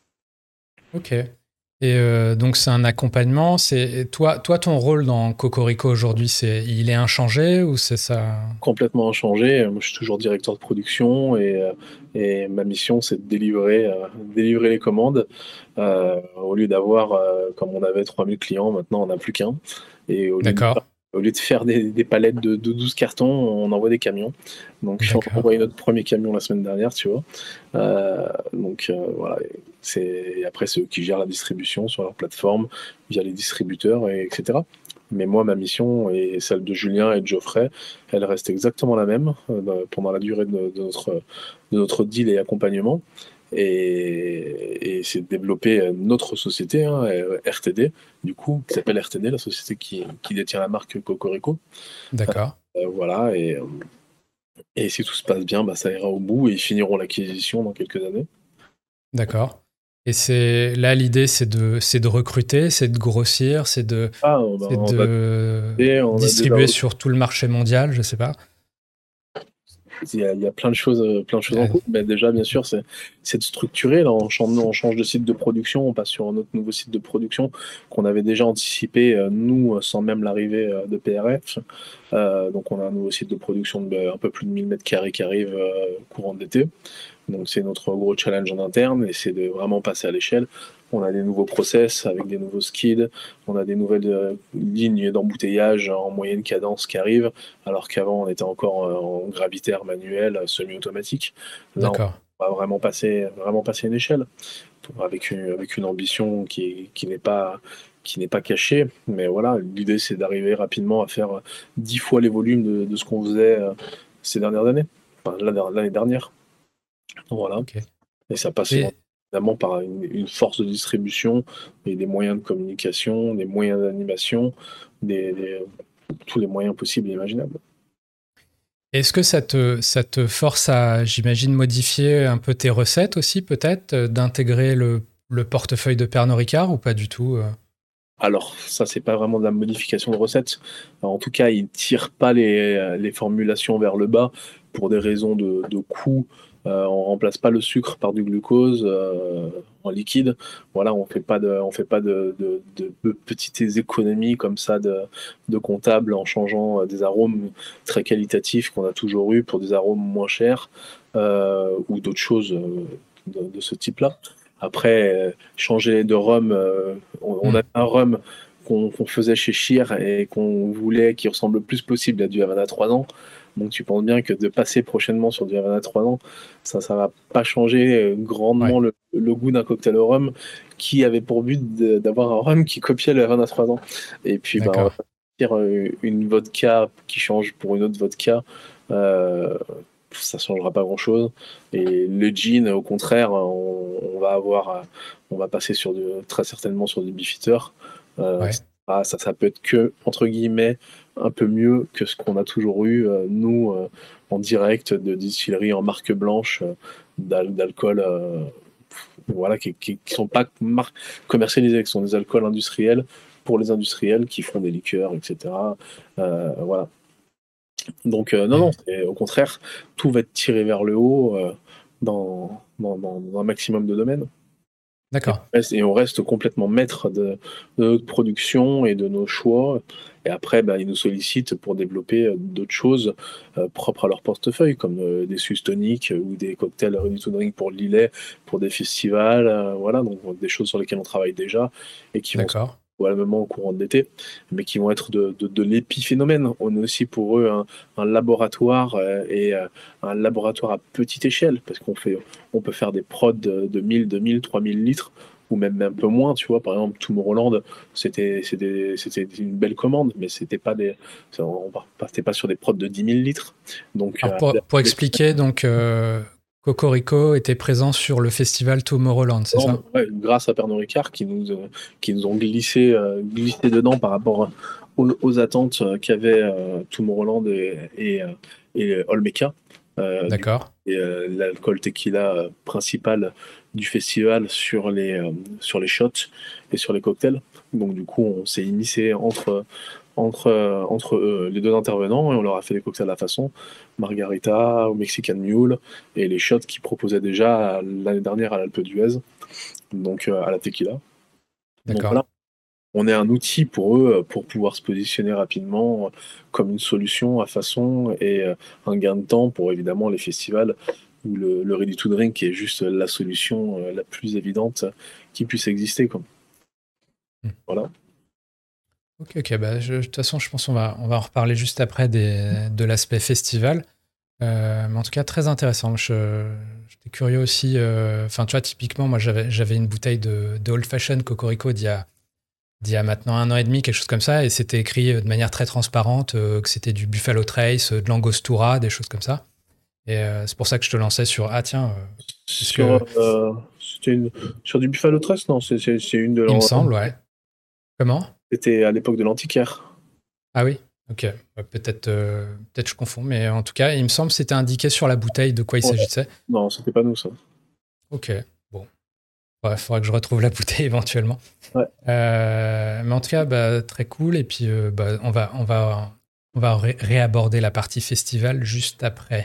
Ok. Et donc c'est un accompagnement. Toi, ton rôle dans Cocorico aujourd'hui, il est inchangé ou c'est ça? Complètement inchangé. Moi, je suis toujours directeur de production, et ma mission, c'est de délivrer les commandes. Au lieu d'avoir, comme on avait 3000 clients, maintenant on n'a plus qu'un. Et au lieu de faire des palettes de 12 cartons, on envoie des camions. Donc, je suis envoyé notre premier camion la semaine dernière, tu vois. Voilà. Après, c'est eux qui gèrent la distribution sur leur plateforme, via les distributeurs, etc. Mais moi, ma mission et celle de Julien et de Geoffrey, elle reste exactement la même pendant la durée de notre deal et accompagnement. Et c'est de développer notre société, RTD, du coup, qui s'appelle RTD, la société qui détient la marque Cocorico. D'accord. Voilà, et si tout se passe bien, bah, ça ira au bout et ils finiront l'acquisition dans quelques années. D'accord. Et là, l'idée, c'est de recruter, c'est de grossir, c'est de distribuer sur tout le marché mondial, je sais pas. Il y a plein de choses en cours. Mais déjà, bien sûr, c'est de structurer. Là, on change de site de production, on passe sur un autre nouveau site de production qu'on avait déjà anticipé, nous, sans même l'arrivée de PRF. Donc, on a un nouveau site de production de un peu plus de 1000 m² qui arrive courant d'été. Donc, c'est notre gros challenge en interne, et c'est de vraiment passer à l'échelle. On a des nouveaux process avec des nouveaux skids, on a des nouvelles lignes d'embouteillage en moyenne cadence qui arrivent, alors qu'avant on était encore en gravitaire manuel, semi-automatique. Là, on va vraiment passer une échelle avec une ambition qui n'est pas qui n'est pas caché. Mais voilà, l'idée, c'est d'arriver rapidement à faire 10 fois les volumes de ce qu'on faisait ces dernières années, enfin, l'année dernière. Voilà. Ok. Et ça passe Et évidemment par une force de distribution et des moyens de communication, des moyens d'animation, tous les moyens possibles et imaginables. est-ce que ça te force à, j'imagine, modifier un peu tes recettes aussi, peut-être, d'intégrer le portefeuille de Pernod Ricard ou pas du tout Alors, ça, c'est pas vraiment de la modification de recette. En tout cas, ils tirent pas les formulations vers le bas pour des raisons de coût. On remplace pas le sucre par du glucose en liquide. Voilà, on fait pas de petites économies comme ça de comptable en changeant des arômes très qualitatifs qu'on a toujours eu pour des arômes moins chers ou d'autres choses de ce type-là. Après, changer de rhum, on a un rhum qu'on faisait chez Chir et qu'on voulait qui ressemble le plus possible à du Havana 3 ans. Donc tu penses bien que de passer prochainement sur du Havana 3 ans, ça va pas changer grandement Ouais, le goût d'un cocktail au rhum qui avait pour but d'avoir un rhum qui copiait le Havana 3 ans. Et puis on va d'accord. faire une vodka qui change pour une autre vodka. Euh, Ça changera pas grand chose. Et le gin, au contraire, on va passer très certainement sur du beefeater. Euh, Ouais, ça peut être que, entre guillemets, un peu mieux que ce qu'on a toujours eu, nous, en direct de distillerie en marque blanche, d'alcool, voilà, qui sont pas commercialisés, qui sont des alcools industriels pour les industriels qui font des liqueurs, etc. Voilà. Donc, non, non, ouais. au contraire, tout va être tiré vers le haut dans un maximum de domaines. Et D'accord. on reste complètement maître de notre production et de nos choix. Et après, bah, ils nous sollicitent pour développer d'autres choses propres à leur portefeuille, comme des sus toniques ou des cocktails ready to drink pour Lillet, pour des festivals. Voilà, donc des choses sur lesquelles on travaille déjà et qui vont D'accord. probablement au courant de l'été, mais qui vont être de l'épiphénomène. On est aussi pour eux un laboratoire et un laboratoire à petite échelle, parce on peut faire des prods de 1000, 2000, 3000 litres, ou même un peu moins, tu vois. Par exemple, Tomorrowland, c'était une belle commande, mais on partait pas sur des prods de 10 000 litres. Donc, Alors pour expliquer, donc Cocorico était présent sur le festival Tomorrowland, c'est ça? ouais, grâce à Pernod Ricard qui nous ont glissé dedans par rapport aux attentes qu'avaient Tomorrowland et Olmeca. D'accord. Et l'alcool tequila principal du festival sur les shots et sur les cocktails. Donc du coup, on s'est immiscé entre les deux intervenants et on leur a fait des cocktails à la façon, Margarita ou Mexican Mule et les shots qu'ils proposaient déjà l'année dernière à l'Alpe d'Huez, donc à la tequila. Donc D'accord. voilà, on est un outil pour eux pour pouvoir se positionner rapidement comme une solution à façon et un gain de temps pour évidemment les festivals où le ready to drink est juste la solution la plus évidente qui puisse exister, quoi. Hmm. Voilà. Ok, ok. Bah, de toute façon, je pense on va en reparler juste après de l'aspect festival. Mais en tout cas, très intéressant. J'étais curieux aussi. Enfin, tu vois, typiquement, moi, j'avais une bouteille de Old Fashioned Cocorico d'il y a maintenant 1 an et demi, quelque chose comme ça, et c'était écrit de manière très transparente que c'était du Buffalo Trace, de l'Angostura, des choses comme ça. Et c'est pour ça que je te lançais sur ah tiens, est-ce Sur, que sur du Buffalo Trace, non, c'est une de il me leurs. semble, ouais. Comment? C'était à l'époque de l'antiquaire. Ah oui, ok. Peut-être peut-être je confonds, mais en tout cas, il me semble que c'était indiqué sur la bouteille de quoi il Ouais. s'agissait. Non, c'était pas nous, ça. Ok, bon. Il faudra que je retrouve la bouteille éventuellement. Ouais. Mais en tout cas, bah, très cool. Et puis, bah, on va réaborder la partie festival juste après.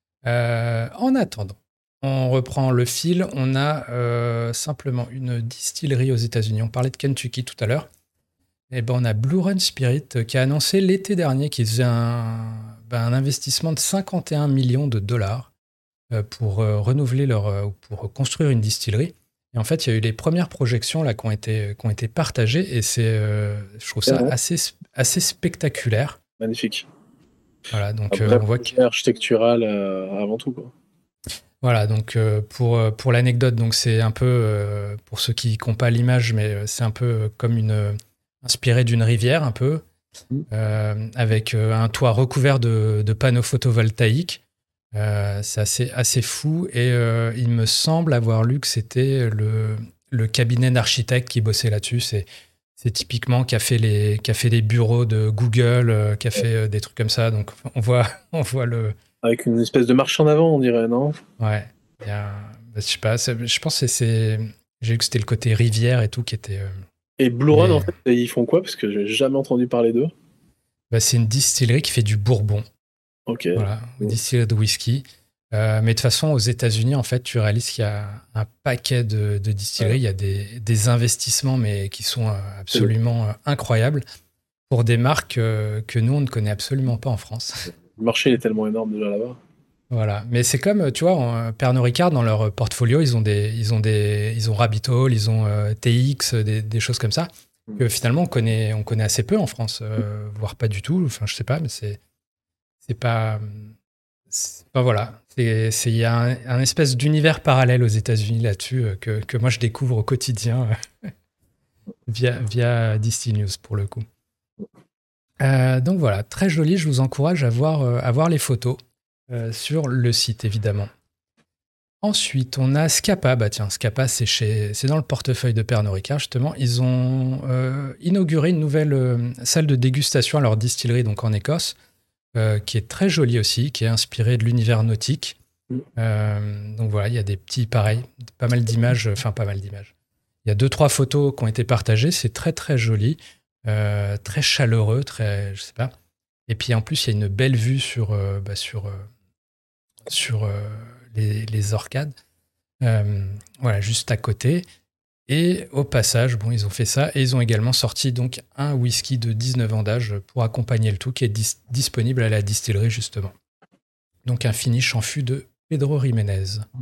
En attendant, on reprend le fil. On a simplement une distillerie aux États-Unis. On parlait de Kentucky tout à l'heure. Et ben, on a Blue Run Spirit qui a annoncé l'été dernier qu'ils faisaient un investissement de 51 millions de dollars pour renouveler pour construire une distillerie. Et en fait, il y a eu les premières projections là qui ont été partagées et je trouve ça Ouais, assez spectaculaire. magnifique. Voilà, Un donc vrai on voit que projet architectural avant tout, quoi. Voilà, donc pour l'anecdote, donc c'est un peu, pour ceux qui n'ont pas l'image, mais c'est un peu comme inspiré d'une rivière, un peu, Mm. avec un toit recouvert de panneaux photovoltaïques. C'est assez fou, et il me semble avoir lu que c'était le cabinet d'architectes qui bossait là-dessus. C'est typiquement qui a fait les bureaux de Google, qui a fait des trucs comme ça. Donc on voit le. Avec une espèce de marche en avant, on dirait, non? Ouais, il y a, je sais pas, je pense que j'ai vu que c'était le côté rivière et tout qui était. Et Blue Run, en Mais fait, ils font quoi? Parce que j'ai jamais entendu parler d'eux. bah, c'est une distillerie qui fait du bourbon, Ok. voilà, ou Mm. distillerie de whisky. Mais de toute façon, aux États-Unis, en fait, tu réalises qu'il y a un paquet de distilleries. Ouais, Il y a des investissements, mais qui sont c'est beau. absolument incroyables pour des marques que nous, on ne connaît absolument pas en France. Le marché il est tellement énorme déjà là-bas. Voilà, mais c'est comme, tu vois, Pernod Ricard, dans leur portfolio, ils ont Rabbit Hole, ils ont TX, des choses comme ça, Mm. que finalement on connaît assez peu en France, voire pas du tout. Enfin, je sais pas, mais c'est pas, enfin, voilà, il y a un espèce d'univers parallèle aux États-Unis là-dessus que moi je découvre au quotidien via Distill News pour le coup. Donc voilà, très joli. Je vous encourage à voir les photos sur le site évidemment. Ensuite, on a Scapa. Bah tiens, Scapa, c'est dans le portefeuille de Pernod Ricard, justement. Ils ont inauguré une nouvelle salle de dégustation à leur distillerie, donc en Écosse, qui est très jolie aussi, qui est inspirée de l'univers nautique. Mm. Donc voilà, il y a des petits, pareils, pas mal d'images, enfin pas mal d'images. Il y a 2-3 photos qui ont été partagées, c'est très très joli, très chaleureux, très, je sais pas. Et puis en plus, il y a une belle vue sur les orcades. Voilà, juste à côté. Et au passage, bon, ils ont fait ça et ils ont également sorti donc un whisky de 19 ans d'âge pour accompagner le tout qui est disponible à la distillerie justement. Donc un finish en fût de Pedro Jiménez.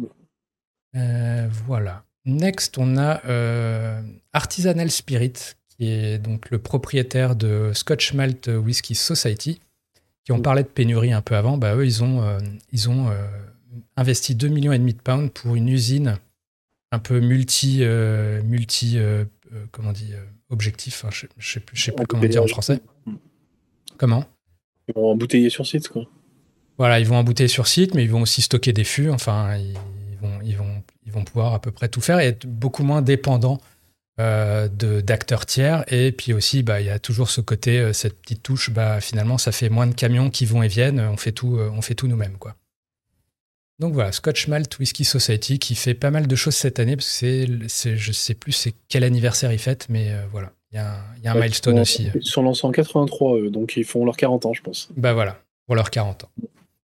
Voilà. Next, on a Artisanal Spirit qui est donc le propriétaire de Scotch Malt Whisky Society qui ont parlé de pénurie un peu avant. Bah eux, ils ont investi 2,5 millions de pounds pour une usine un peu comment on dit, objectif. Enfin, je sais plus comment dire en Embouteillage. français. Comment? Ils vont embouteiller sur site, quoi. Voilà, ils vont embouteiller sur site, mais ils vont aussi stocker des fûts. Enfin, ils vont pouvoir à peu près tout faire et être beaucoup moins dépendants d'acteurs tiers. Et puis aussi, bah, il y a toujours ce côté, cette petite touche. Bah, finalement, ça fait moins de camions qui vont et viennent. On fait tout nous-mêmes, quoi. Donc voilà, Scotch Malt Whisky Society qui fait pas mal de choses cette année parce que je sais plus c'est quel anniversaire ils fêtent, mais voilà, il y a un Ouais, milestone aussi. ils sont lancés en 83, eux, donc ils font leurs 40 ans, je pense. Bah voilà, pour leurs 40 ans.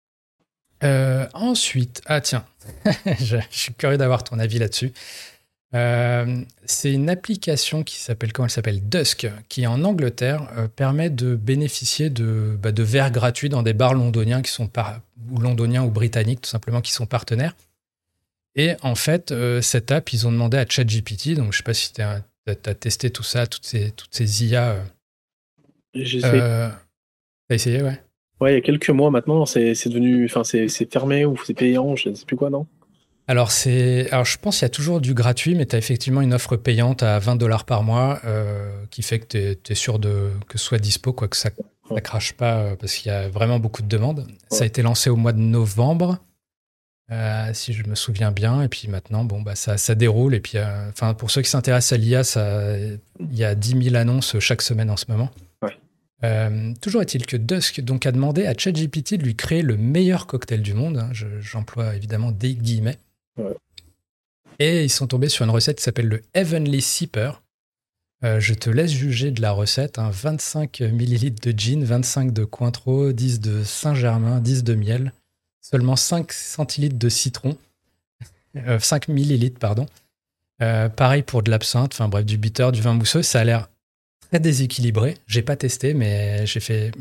Ensuite, ah tiens, je suis curieux d'avoir ton avis là-dessus. C'est une application qui s'appelle, comment elle s'appelle? Dusk, qui en Angleterre permet de bénéficier de verres gratuits dans des bars londoniens ou londoniens ou britanniques tout simplement qui sont partenaires. Et en fait, cette app, ils ont demandé à ChatGPT, donc je sais pas si tu as testé tout ça, toutes ces IA. J'ai essayé. T'as essayé, ouais. Ouais, il y a quelques mois maintenant, c'est devenu, enfin, c'est fermé ou c'est payant, je ne sais plus quoi, non? Alors, je pense qu'il y a toujours du gratuit, mais tu as effectivement une offre payante à 20 $ par mois qui fait que tu es sûr que ce soit dispo, quoi, que ça Ouais. crache pas, parce qu'il y a vraiment beaucoup de demandes. Ça a Ouais. été lancé au mois de novembre, si je me souviens bien, et puis maintenant, bon, bah, ça déroule. Et puis, enfin, pour ceux qui s'intéressent à l'IA, il y a 10 000 annonces chaque semaine en ce moment. Ouais. Toujours est-il que Dusk donc, a demandé à ChatGPT de lui créer le meilleur cocktail du monde. Hein. J'emploie évidemment des guillemets. Ouais. Et ils sont tombés sur une recette qui s'appelle le Heavenly Sipper. Je te laisse juger de la recette. Hein. 25 millilitres de gin, 25 de Cointreau, 10 de Saint-Germain, 10 de miel, seulement 5 centilitres de citron, 5 millilitres, pardon. Pareil pour de l'absinthe, enfin bref, du bitter, du vin mousseux. Ça a l'air très déséquilibré. J'ai pas testé, mais j'ai fait...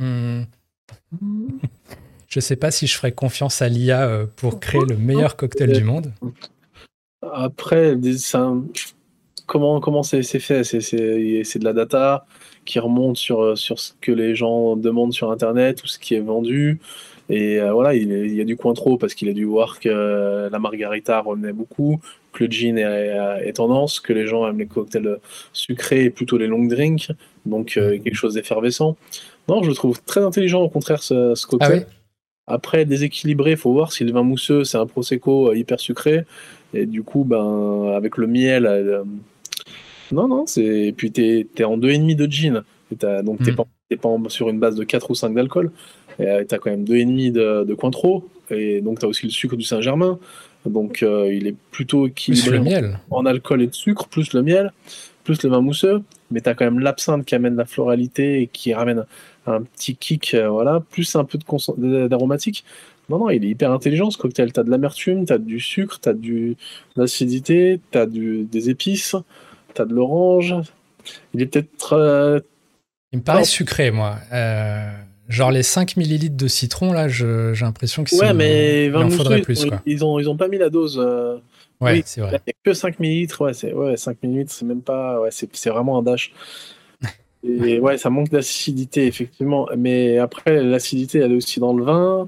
je sais pas si je ferais confiance à l'IA pour créer le meilleur cocktail du monde. Après, comment c'est fait? C'est de la data qui remonte sur ce que les gens demandent sur internet ou ce qui est vendu et voilà, il y a du Cointreau parce qu'il a dû voir que la margarita revenait beaucoup, que le gin est tendance, que les gens aiment les cocktails sucrés et plutôt les long drinks, donc quelque chose d'effervescent. Non, je le trouve très intelligent, au contraire, ce Ah cocktail. oui? Après, déséquilibré, il faut voir si le vin mousseux, c'est un prosecco hyper sucré. Et du coup, ben, avec le miel. Non, non, c'est. Et puis, t'es en 2,5 de gin. Donc, Mm. t'es pas sur une base de 4 ou 5 d'alcool. Et t'as quand même 2,5 de Cointreau. Et donc, t'as aussi le sucre du Saint-Germain. Donc, il est plutôt Plus équilibré le miel. en alcool et de sucre, plus le miel, plus le vin mousseux. Mais t'as quand même l'absinthe qui amène la floralité et qui ramène un petit kick, voilà, plus un peu d'aromatique. Non, non, il est hyper intelligent ce cocktail. T'as de l'amertume, t'as du sucre, de l'acidité, des épices, t'as de l'orange. Il est peut-être. Il me paraît sucré, moi. Genre les 5 millilitres de citron, là, j'ai l'impression Ouais, mais il vin en faudrait mousseux, plus, quoi. ils ont pas mis la dose. Ouais, Oui, c'est il n'y vrai. a que 5 millilitres. Ouais, 5 millilitres, c'est même pas. Ouais, c'est vraiment un dash. Et ouais, ça manque d'acidité, effectivement. Mais après, l'acidité, elle est aussi dans le vin.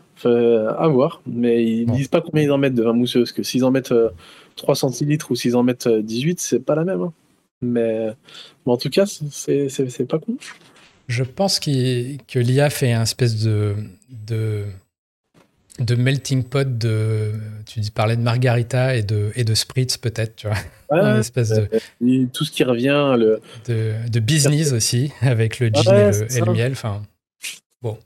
À voir. Mais ils Bon, disent pas combien ils en mettent de vin mousseux. Parce que s'ils en mettent 3 centilitres ou s'ils en mettent 18, c'est pas la même, hein. Mais en tout cas, c'est pas con. je pense que l'IA fait un espèce de, de melting pot parlais de margarita et de spritz, peut-être, tu vois. Un Ouais, espèce et tout ce qui revient, de business aussi, avec le gin ouais, c'est et ça. le miel. Enfin, bon.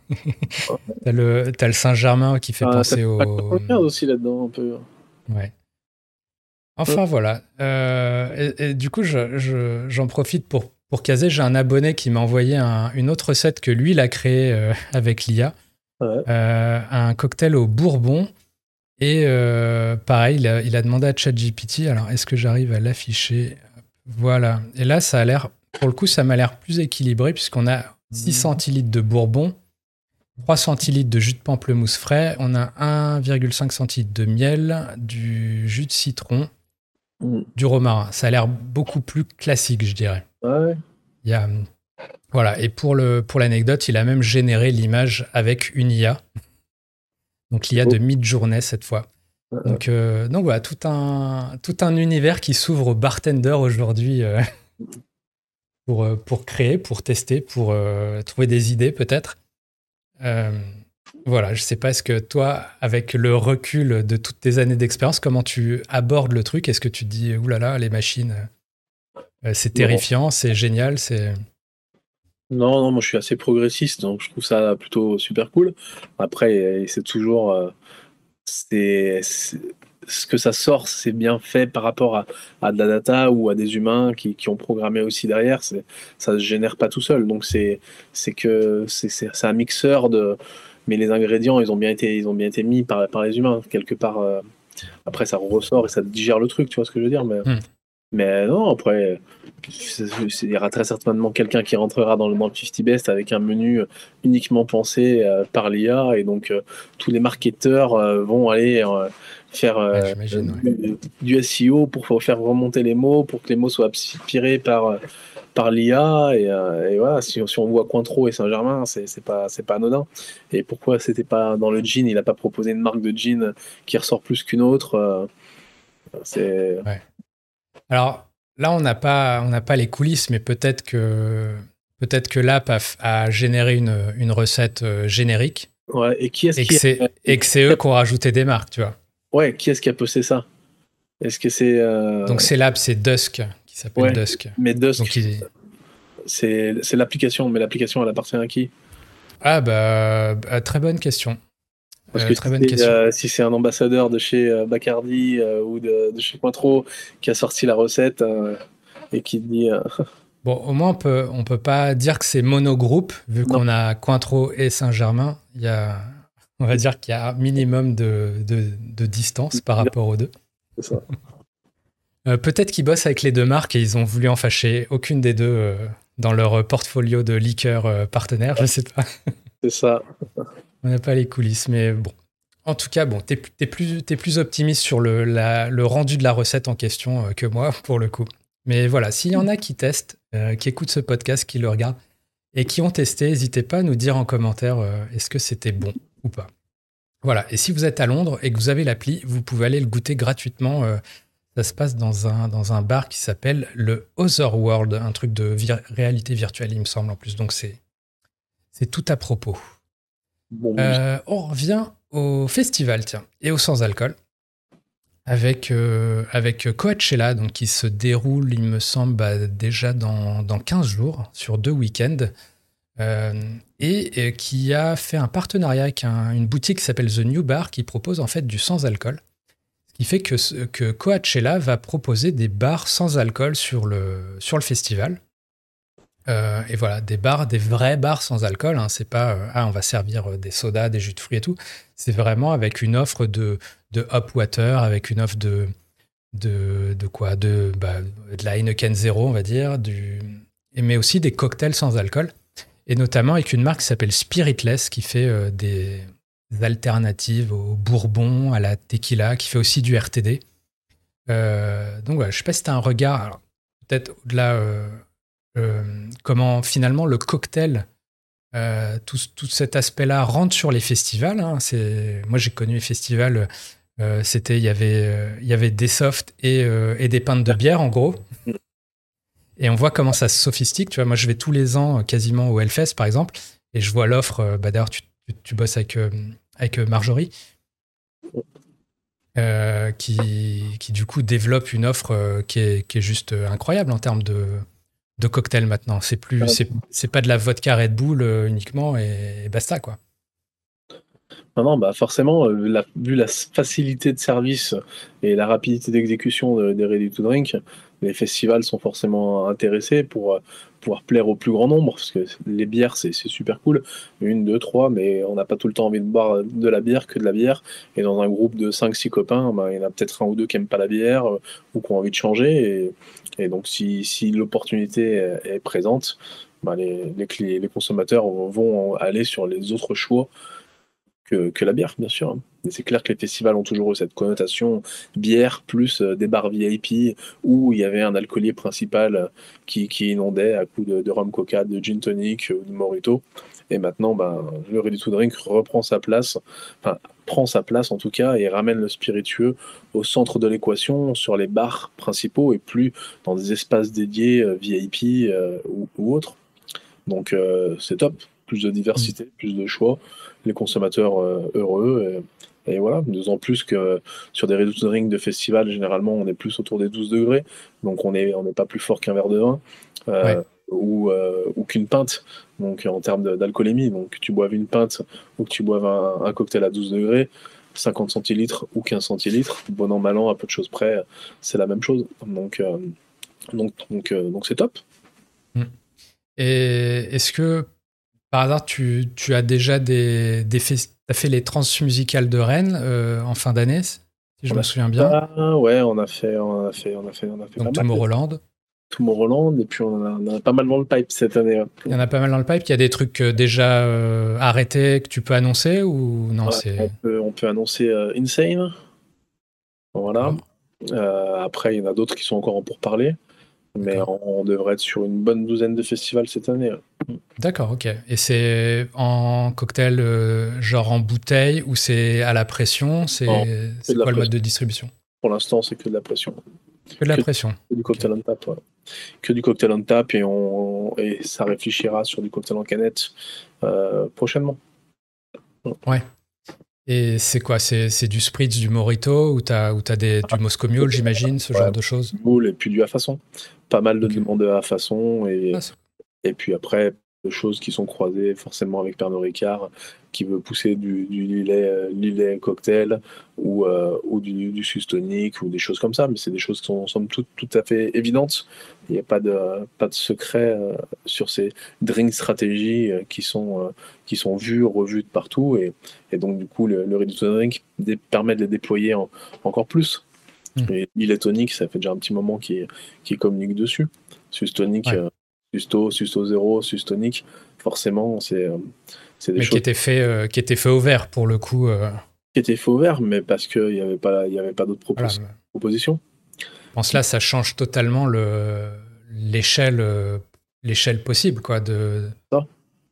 T'as le Saint-Germain qui fait T'as penser pas au... 95 aussi là-dedans, un peu. Ouais. Ouais. Enfin, voilà. Et du coup, j'en profite pour caser. J'ai un abonné qui m'a envoyé une autre recette que lui, il a créée avec l'IA. Ouais. Un cocktail au bourbon. Et pareil, il a demandé à ChatGPT. Alors, est-ce que j'arrive à l'afficher? Voilà. Et là, ça a l'air... Pour le coup, ça m'a l'air plus équilibré puisqu'on a 6 centilitres de bourbon, 3 centilitres de jus de pamplemousse frais, on a 1,5 centilitre de miel, du jus de citron, Mm. du romarin. Ça a l'air beaucoup plus classique, je dirais. Ouais. Il y a, voilà. Et pour l'anecdote, il a même généré l'image avec une IA. Donc l'IA de Midjourney cette fois. Donc voilà, tout un univers qui s'ouvre aux bartenders aujourd'hui pour créer, pour tester, pour trouver des idées peut-être. Voilà, je sais pas, est-ce que toi, avec le recul de toutes tes années d'expérience, comment tu abordes le truc? Est-ce que tu te dis, oulala, les machines, c'est Non. terrifiant, c'est génial, c'est... Non, non, moi je suis assez progressiste, donc je trouve ça plutôt super cool. Après, c'est toujours. Ce que ça sort, c'est bien fait par rapport à de la data ou à des humains qui ont programmé aussi derrière. Ça se génère pas tout seul. Donc c'est un mixeur de. Mais les ingrédients, ils ont bien été mis par les humains quelque part. Après, ça ressort et ça digère le truc. Tu vois ce que je veux dire? Hmm. Mais non, après, il y aura très certainement quelqu'un qui rentrera dans le 50 Best avec un menu uniquement pensé par l'IA. Et donc, tous les marketeurs vont aller faire Ouais, j'imagine, ouais. du SEO pour faire remonter les mots, pour que les mots soient aspirés par l'IA. Et voilà, si on voit Cointreau et Saint-Germain, c'est pas anodin. Et pourquoi c'était pas dans le jean, il n'a pas proposé une marque de jean qui ressort plus qu'une autre. C'est. Ouais. Alors là, on n'a pas les coulisses, mais peut-être que l'app a généré une recette générique Ouais, et qui est-ce et que c'est eux qui ont rajouté des marques, tu vois. ouais, qui est-ce qui a posté ça? Est-ce que c'est Donc c'est l'app, c'est Dusk, qui s'appelle ouais, Dusk. mais Donc Dusk, c'est l'application, mais l'application elle appartient à qui? ah bah, très bonne question. Parce que Très bonne question. si c'est un ambassadeur de chez Bacardi ou de chez Cointreau qui a sorti la recette et qui dit Bon, au moins on peut pas dire que c'est monogroupe, vu non, qu'on a Cointreau et Saint-Germain. On va dire qu'il y a un minimum de distance par rapport aux deux. c'est ça. Peut-être qu'ils bossent avec les deux marques et ils ont voulu en fâcher aucune des deux dans leur portfolio de liqueurs partenaires, je sais pas. C'est ça. On n'a pas les coulisses, mais bon. En tout cas, bon, t'es plus optimiste sur le rendu de la recette en question que moi, pour le coup. Mais voilà, s'il y en a qui testent, qui écoutent ce podcast, qui le regardent, et qui ont testé, n'hésitez pas à nous dire en commentaire est-ce que c'était bon ou pas. Voilà, et si vous êtes à Londres et que vous avez l'appli, vous pouvez aller le goûter gratuitement. Ça se passe dans un bar qui s'appelle le Otherworld, un truc de réalité virtuelle, il me semble, en plus. Donc c'est tout à propos. Bon, On revient au festival, tiens, et au sans-alcool, avec Coachella, donc qui se déroule, il me semble, déjà dans 15 jours, sur 2 week-ends, et qui a fait un partenariat avec une boutique qui s'appelle The New Bar, qui propose en fait du sans-alcool, ce qui fait que Coachella va proposer des bars sans alcool sur le festival. Et voilà, des vrais bars sans alcool. Hein. C'est pas on va servir des sodas, des jus de fruits et tout. C'est vraiment avec une offre de hop water, avec une offre de quoi, de la Heineken Zero, on va dire, mais aussi des cocktails sans alcool. Et notamment avec une marque qui s'appelle Spiritless, qui fait des alternatives au bourbon, à la tequila, qui fait aussi du RTD. Donc voilà, je sais pas si tu as un regard, alors, peut-être au-delà. Comment finalement le cocktail, tout cet aspect-là rentre sur les festivals. Hein. Moi, j'ai connu les festivals, il y avait des softs et des pintes de bière, en gros. Et on voit comment ça se sophistique. Tu vois, moi, je vais tous les ans quasiment au Hellfest, par exemple, et je vois l'offre. D'ailleurs, tu bosses avec Marjorie, qui du coup développe une offre qui est juste incroyable en termes de cocktail maintenant. C'est pas de la vodka Red Bull uniquement et basta, quoi. Non, bah forcément, vu la facilité de service et la rapidité d'exécution des Ready to Drink, les festivals sont forcément intéressés pour pouvoir plaire au plus grand nombre, parce que les bières, c'est super cool. Une, deux, trois, mais on n'a pas tout le temps envie de boire de la bière que de la bière. Et dans un groupe de 5-6 copains, bah, il y en a peut-être un ou deux qui n'aiment pas la bière ou qui ont envie de changer. Et donc, si l'opportunité est présente, bah, les consommateurs vont aller sur les autres choix que la bière, bien sûr. Mais c'est clair que les festivals ont toujours eu cette connotation bière plus des bars VIP où il y avait un alcoolier principal qui inondait à coups de rhum coca, de gin tonic ou de mojito. Et maintenant, ben, le ready to drink reprend sa place, enfin, prend sa place en tout cas, et ramène le spiritueux au centre de l'équation sur les bars principaux et plus dans des espaces dédiés VIP ou autres. Donc c'est top, plus de diversité, plus de choix, les consommateurs heureux. Et voilà, d'autant plus que sur des ready to drink de festival, généralement, on est plus autour des 12 degrés, donc on n'est pas plus fort qu'un verre de vin Ouais. ou qu'une pinte, donc en termes d'alcoolémie. Donc que tu boives une pinte ou que tu boives un cocktail à 12 degrés, 50 centilitres ou 15 centilitres, bon an, mal an, à peu de choses près, c'est la même chose. Donc c'est top. Et est-ce que, par hasard, tu as déjà t'as fait les transmusicales de Rennes en fin d'année, si je me souviens bien. Ouais, on a fait Donc pas mal. Tomorrowland. Tomorrowland, et puis on a pas mal dans le pipe cette année. Il y en a pas mal dans le pipe. Il y a des trucs déjà arrêtés que tu peux annoncer ou non, Ouais, on peut annoncer Insane. Voilà. Après, il y en a d'autres qui sont encore en pourparlers. Mais on devrait être sur une bonne douzaine de festivals cette année. D'accord, ok. Et c'est en cocktail, genre en bouteille, ou c'est à la pression? C'est quoi le mode de distribution? Pour l'instant, c'est que de la pression. Que de la pression. Que du cocktail on tap, ouais. Que du cocktail on tap, et ça réfléchira sur du cocktail en canette prochainement. Ouais. Et c'est quoi? C'est du spritz, du mojito, ou t'as du Moscow Mule, j'imagine, ce genre de choses? Mule et puis du à façon. Pas mal de demandes à façon, et puis après, de choses qui sont croisées forcément avec Pernod Ricard, qui veut pousser du Lillet cocktail ou du Sus tonic ou des choses comme ça. Mais c'est des choses qui sont somme toute tout à fait évidentes. Il n'y a pas de secret sur ces drink stratégies qui sont vues, revues de partout. Et donc, du coup, le Ready to Drink permet de les déployer encore plus. Et Lillet tonic, ça fait déjà un petit moment qui communique dessus. Sus tonic, Susto Zero, Sus tonic, forcément, c'est des choses. Qui était fait au vert pour le coup. qui était faux vert, mais parce qu'il y avait pas d'autres Voilà. propositions. Je pense là, ça change totalement l'échelle possible, quoi. Ça.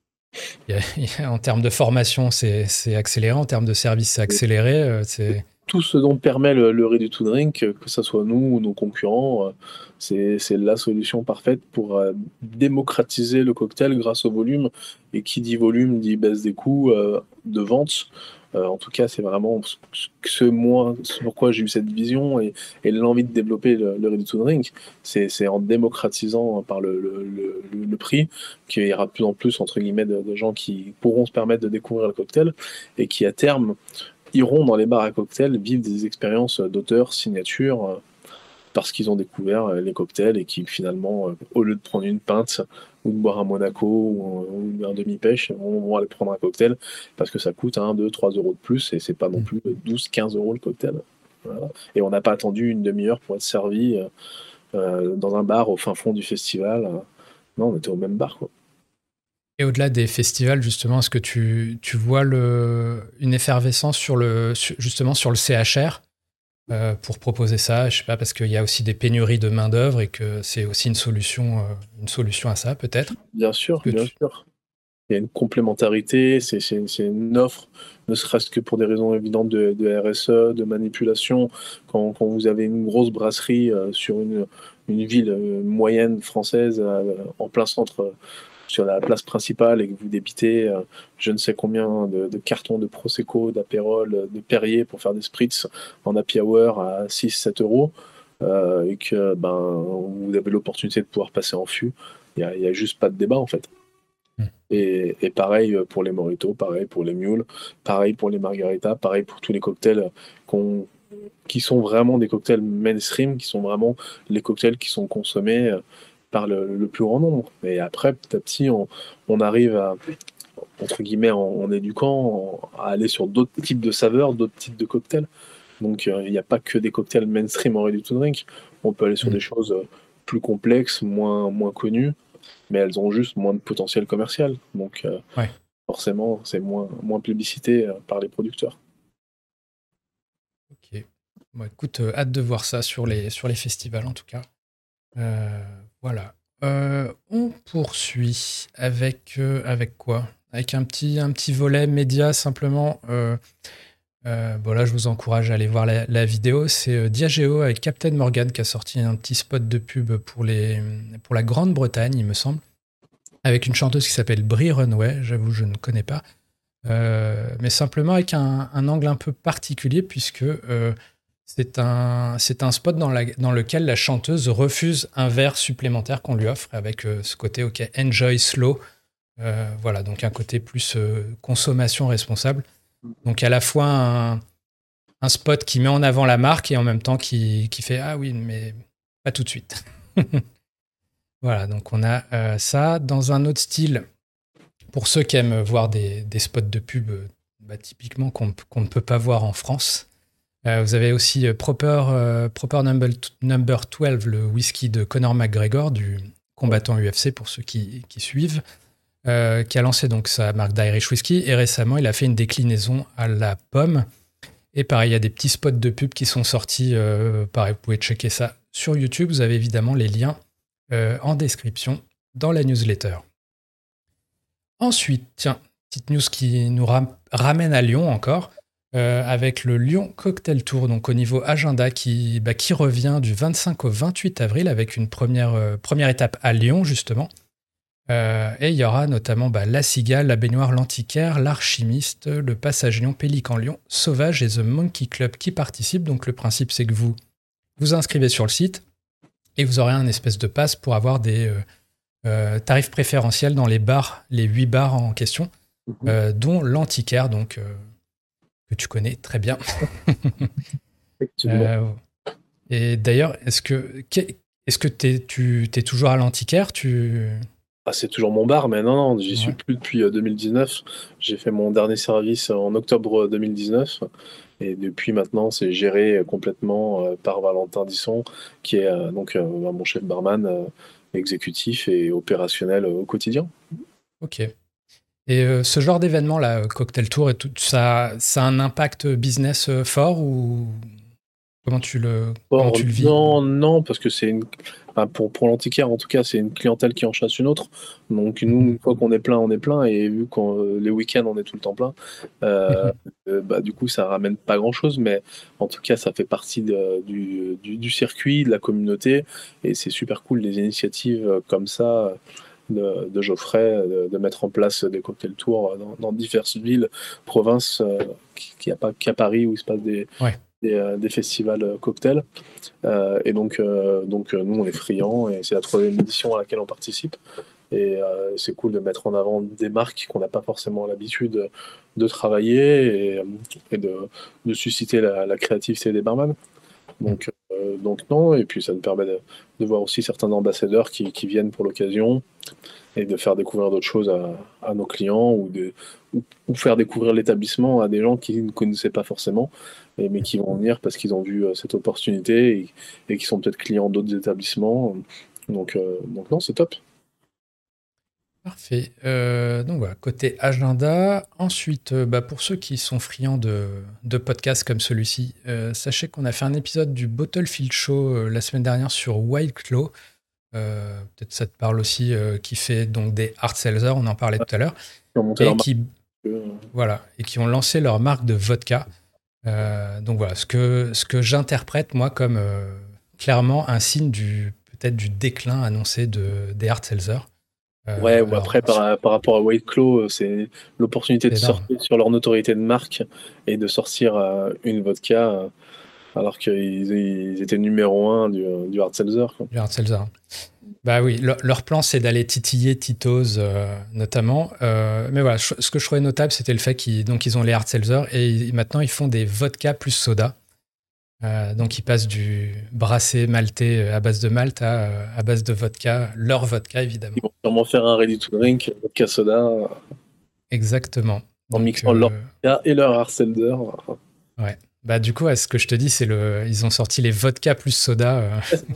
En termes de formation, c'est accéléré. En termes de service, c'est accéléré. Tout ce dont permet le Ready to Drink, que ce soit nous ou nos concurrents, c'est la solution parfaite pour démocratiser le cocktail grâce au volume. Et qui dit volume dit baisse des coûts de vente. En tout cas, c'est vraiment c'est pourquoi j'ai eu cette vision et l'envie de développer le Ready to Drink. C'est en démocratisant par le prix qu'il y aura de plus en plus entre guillemets de gens qui pourront se permettre de découvrir le cocktail et qui à terme iront dans les bars à cocktails vivre des expériences d'auteur, signature, parce qu'ils ont découvert les cocktails et qui finalement, au lieu de prendre une pinte ou de boire un Monaco ou un demi-pêche, vont aller prendre un cocktail parce que ça coûte 1, 2, 3 euros de plus et c'est pas non plus 12, 15 euros le cocktail. Voilà. Et on n'a pas attendu une demi-heure pour être servi dans un bar au fin fond du festival. Non, on était au même bar, quoi. Et au-delà des festivals, justement, est-ce que tu vois une effervescence justement sur le CHR pour proposer ça? Je sais pas, parce qu'il y a aussi des pénuries de main-d'œuvre et que c'est aussi une solution à ça, peut-être. Bien sûr, bien sûr. Il y a une complémentarité, c'est une offre, ne serait-ce que pour des raisons évidentes de RSE, de manipulation. Quand vous avez une grosse brasserie sur une ville moyenne française en plein centre, sur la place principale, et que vous débitez je ne sais combien de cartons de Prosecco, d'Aperol, de Perrier pour faire des spritz en happy hour à 6-7 euros, et que vous avez l'opportunité de pouvoir passer en fût, il y a juste pas de débat en fait. Et pareil pour les mojitos, pareil pour les mules, pareil pour les margaritas, pareil pour tous les cocktails qui sont vraiment des cocktails mainstream, qui sont vraiment les cocktails qui sont consommés par le plus grand nombre. Et après, petit à petit, on arrive à, entre guillemets, en éduquant, à aller sur d'autres types de saveurs, d'autres types de cocktails. Donc il n'y a pas que des cocktails mainstream en ready to drink. On peut aller sur des choses plus complexes, moins connues, mais elles ont juste moins de potentiel commercial. Donc forcément, c'est moins plébiscité par les producteurs. Ok. Bon, écoute, hâte de voir ça sur les festivals, en tout cas. Voilà. On poursuit avec quoi? Avec un petit volet média, simplement. Bon, là, je vous encourage à aller voir la vidéo. C'est Diageo avec Captain Morgan qui a sorti un petit spot de pub pour la Grande-Bretagne, il me semble, avec une chanteuse qui s'appelle Brie Runway. J'avoue, je ne connais pas. Mais simplement avec un angle un peu particulier, puisque c'est un spot dans lequel la chanteuse refuse un verre supplémentaire qu'on lui offre, avec ce côté OK, enjoy slow. Voilà, donc un côté plus consommation responsable. Donc à la fois un spot qui met en avant la marque et en même temps qui fait ah oui, mais pas tout de suite. Voilà, donc on a ça. Dans un autre style, pour ceux qui aiment voir des spots de pub typiquement qu'on ne peut pas voir en France, vous avez aussi Proper Number 12, le whisky de Conor McGregor, du combattant UFC pour ceux qui suivent, qui a lancé donc sa marque d'Irish Whisky, et récemment il a fait une déclinaison à la pomme. Et pareil, il y a des petits spots de pub qui sont sortis. Pareil, vous pouvez checker ça sur YouTube. Vous avez évidemment les liens en description dans la newsletter. Ensuite, tiens, petite news qui nous ramène à Lyon encore, avec le Lyon Cocktail Tour, donc au niveau agenda, qui revient du 25 au 28 avril avec une première étape à Lyon, justement. Et il y aura notamment la Cigale, la Baignoire, l'Antiquaire, l'Archimiste, le Passage Lyon, Pélican Lyon, Sauvage et The Monkey Club qui participent. Donc le principe, c'est que vous vous inscrivez sur le site et vous aurez un espèce de pass pour avoir des tarifs préférentiels dans les bars, les 8 bars en question, dont l'Antiquaire, donc que tu connais très bien. Et d'ailleurs, est-ce que tu es toujours à l'Antiquaire? C'est toujours mon bar, mais non, j'y suis plus depuis 2019. J'ai fait mon dernier service en octobre 2019. Et depuis maintenant, c'est géré complètement par Valentin Disson, qui est mon chef barman exécutif et opérationnel au quotidien. Ok. Et ce genre d'événement, là, Cocktail Tour, et tout, ça a un impact business fort ou comment tu le vis? Non, non, parce que pour l'antiquaire, en tout cas, c'est une clientèle qui en chasse une autre. Donc, nous, une fois qu'on est plein, on est plein. Et vu qu'on les week-ends, on est tout le temps plein, du coup, ça ramène pas grand-chose. Mais en tout cas, ça fait partie du circuit, de la communauté. Et c'est super cool, des initiatives comme ça de Geoffrey, de mettre en place des cocktail tours dans diverses villes, provinces, qu'il n'y a pas qu'à Paris où il se passe Ouais. des festivals cocktails. Et donc, nous, on est friands et c'est la 3e édition à laquelle on participe. Et c'est cool de mettre en avant des marques qu'on n'a pas forcément l'habitude de travailler et de susciter la créativité des barman. Donc non, et puis ça nous permet de voir aussi certains ambassadeurs qui viennent pour l'occasion et de faire découvrir d'autres choses à nos clients ou faire découvrir l'établissement à des gens qui ne connaissaient pas forcément, mais qui vont venir parce qu'ils ont vu cette opportunité et qui sont peut-être clients d'autres établissements. Donc non, c'est top. Parfait. Donc voilà, côté agenda. Ensuite, pour ceux qui sont friands de podcasts comme celui-ci, sachez qu'on a fait un épisode du Bottlefield Show la semaine dernière sur Wild Claw. Peut-être ça te parle aussi, qui fait donc des hard seltzers, on en parlait tout à l'heure, et qui ont lancé leur marque de vodka. Donc voilà, ce que j'interprète moi comme clairement un signe peut-être du déclin annoncé des hard seltzers. Ouais, ou après, par rapport à White Claw, c'est l'opportunité de sortir sur leur notoriété de marque et de sortir une vodka alors qu'ils étaient numéro 1 du hard seltzer. Du hard seltzer. Bah oui, leur plan, c'est d'aller titiller Tito's notamment. Mais voilà, ce que je trouvais notable, c'était le fait qu'ils ont les hard seltzer et maintenant, ils font des vodka plus soda. Donc, ils passent du brassé maltais à base de malt à base de vodka, leur vodka, évidemment. Ils vont sûrement faire un ready to drink, vodka soda. Exactement. En mixant leur vodka et leur hard seltzer. Ouais. Bah, du coup, ce que je te dis, c'est ils ont sorti les vodka plus soda.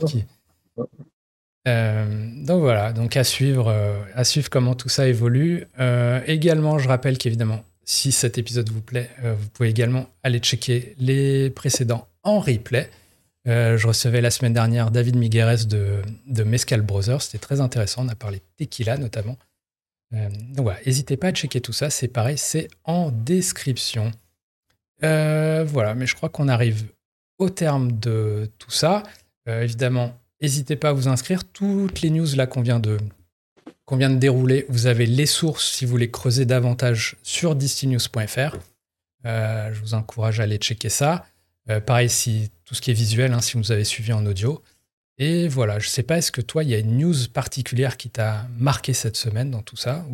Donc voilà, donc à suivre comment tout ça évolue. Également, je rappelle qu'évidemment, si cet épisode vous plaît, vous pouvez également aller checker les précédents en replay. Je recevais la semaine dernière David Migueres de Mezcal Brothers, c'était très intéressant, on a parlé de tequila notamment. Donc voilà, n'hésitez pas à checker tout ça, c'est pareil, c'est en description. Voilà, mais je crois qu'on arrive au terme de tout ça. Évidemment, n'hésitez pas à vous inscrire. Toutes les news là qu'on vient de dérouler, vous avez les sources si vous voulez creuser davantage sur distinews.fr. Je vous encourage à aller checker ça. Pareil, tout ce qui est visuel, si vous avez suivi en audio. Et voilà, je ne sais pas, est-ce que toi, il y a une news particulière qui t'a marqué cette semaine dans tout ça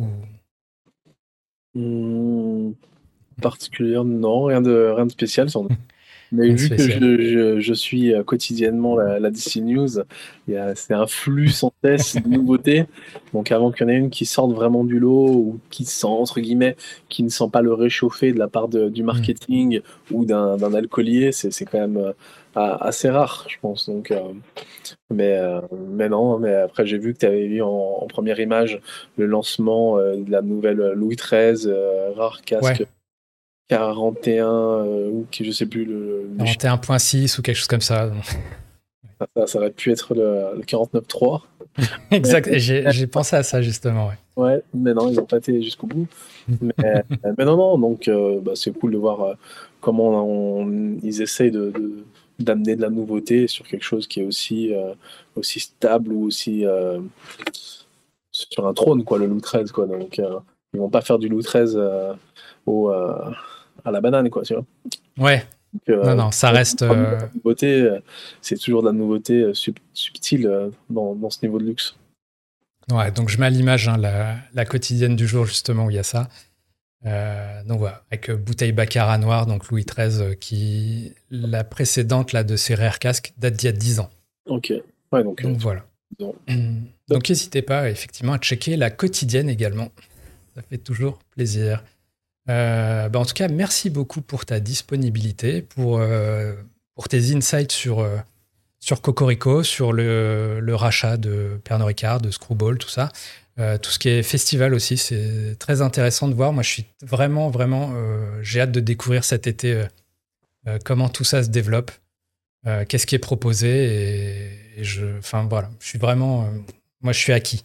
Particulière, non, rien de spécial. Mais vu que je suis quotidiennement la DC News, c'est un flux sans cesse de nouveautés. Donc avant qu'il y en ait une qui sorte vraiment du lot ou qui sent, entre guillemets, qui ne sent pas le réchauffé de la part du marketing ou d'un alcoolier, c'est quand même assez rare, je pense. Donc, mais non, mais après j'ai vu que tu avais vu en première image le lancement de la nouvelle Louis XIII, rare casque. 41, je sais plus 41.6 ou quelque chose comme ça. Ça aurait pu être le 49.3. Exact, j'ai pensé à ça justement. Ouais, mais non, ils n'ont pas été jusqu'au bout. mais non, donc c'est cool de voir comment ils essayent d'amener de la nouveauté sur quelque chose qui est aussi stable ou aussi sur un trône, quoi, le Louis XIII, quoi. Donc ils vont pas faire du Louis XIII à la banane, quoi, tu vois. Ouais. Donc, non, ça reste. C'est toujours de la nouveauté subtile dans ce niveau de luxe. Ouais, donc je mets à l'image la quotidienne du jour, justement, où il y a ça. Donc voilà, avec bouteille Baccarat noire, donc Louis XIII, la précédente là, de ces rares casques date d'il y a 10 ans. Ok. Ouais, donc voilà. Donc n'hésitez pas, effectivement, à checker la quotidienne également. Ça fait toujours plaisir. En tout cas, merci beaucoup pour ta disponibilité, pour tes insights sur Cocorico, sur le rachat de Pernod Ricard, de Screwball, tout ça. Tout ce qui est festival aussi, c'est très intéressant de voir. Moi, je suis vraiment, vraiment, j'ai hâte de découvrir cet été comment tout ça se développe, qu'est-ce qui est proposé. Enfin voilà, je suis vraiment, moi, je suis acquis.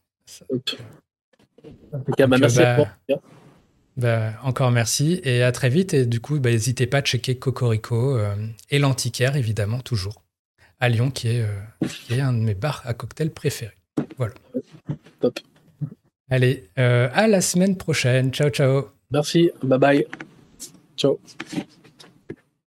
Merci à toi. Encore merci et à très vite. Et du coup, n'hésitez pas à checker Cocorico et l'Antiquaire, évidemment, toujours, à Lyon, qui est un de mes bars à cocktails préférés. Voilà. Top. Allez, à la semaine prochaine. Ciao, ciao. Merci. Bye bye. Ciao.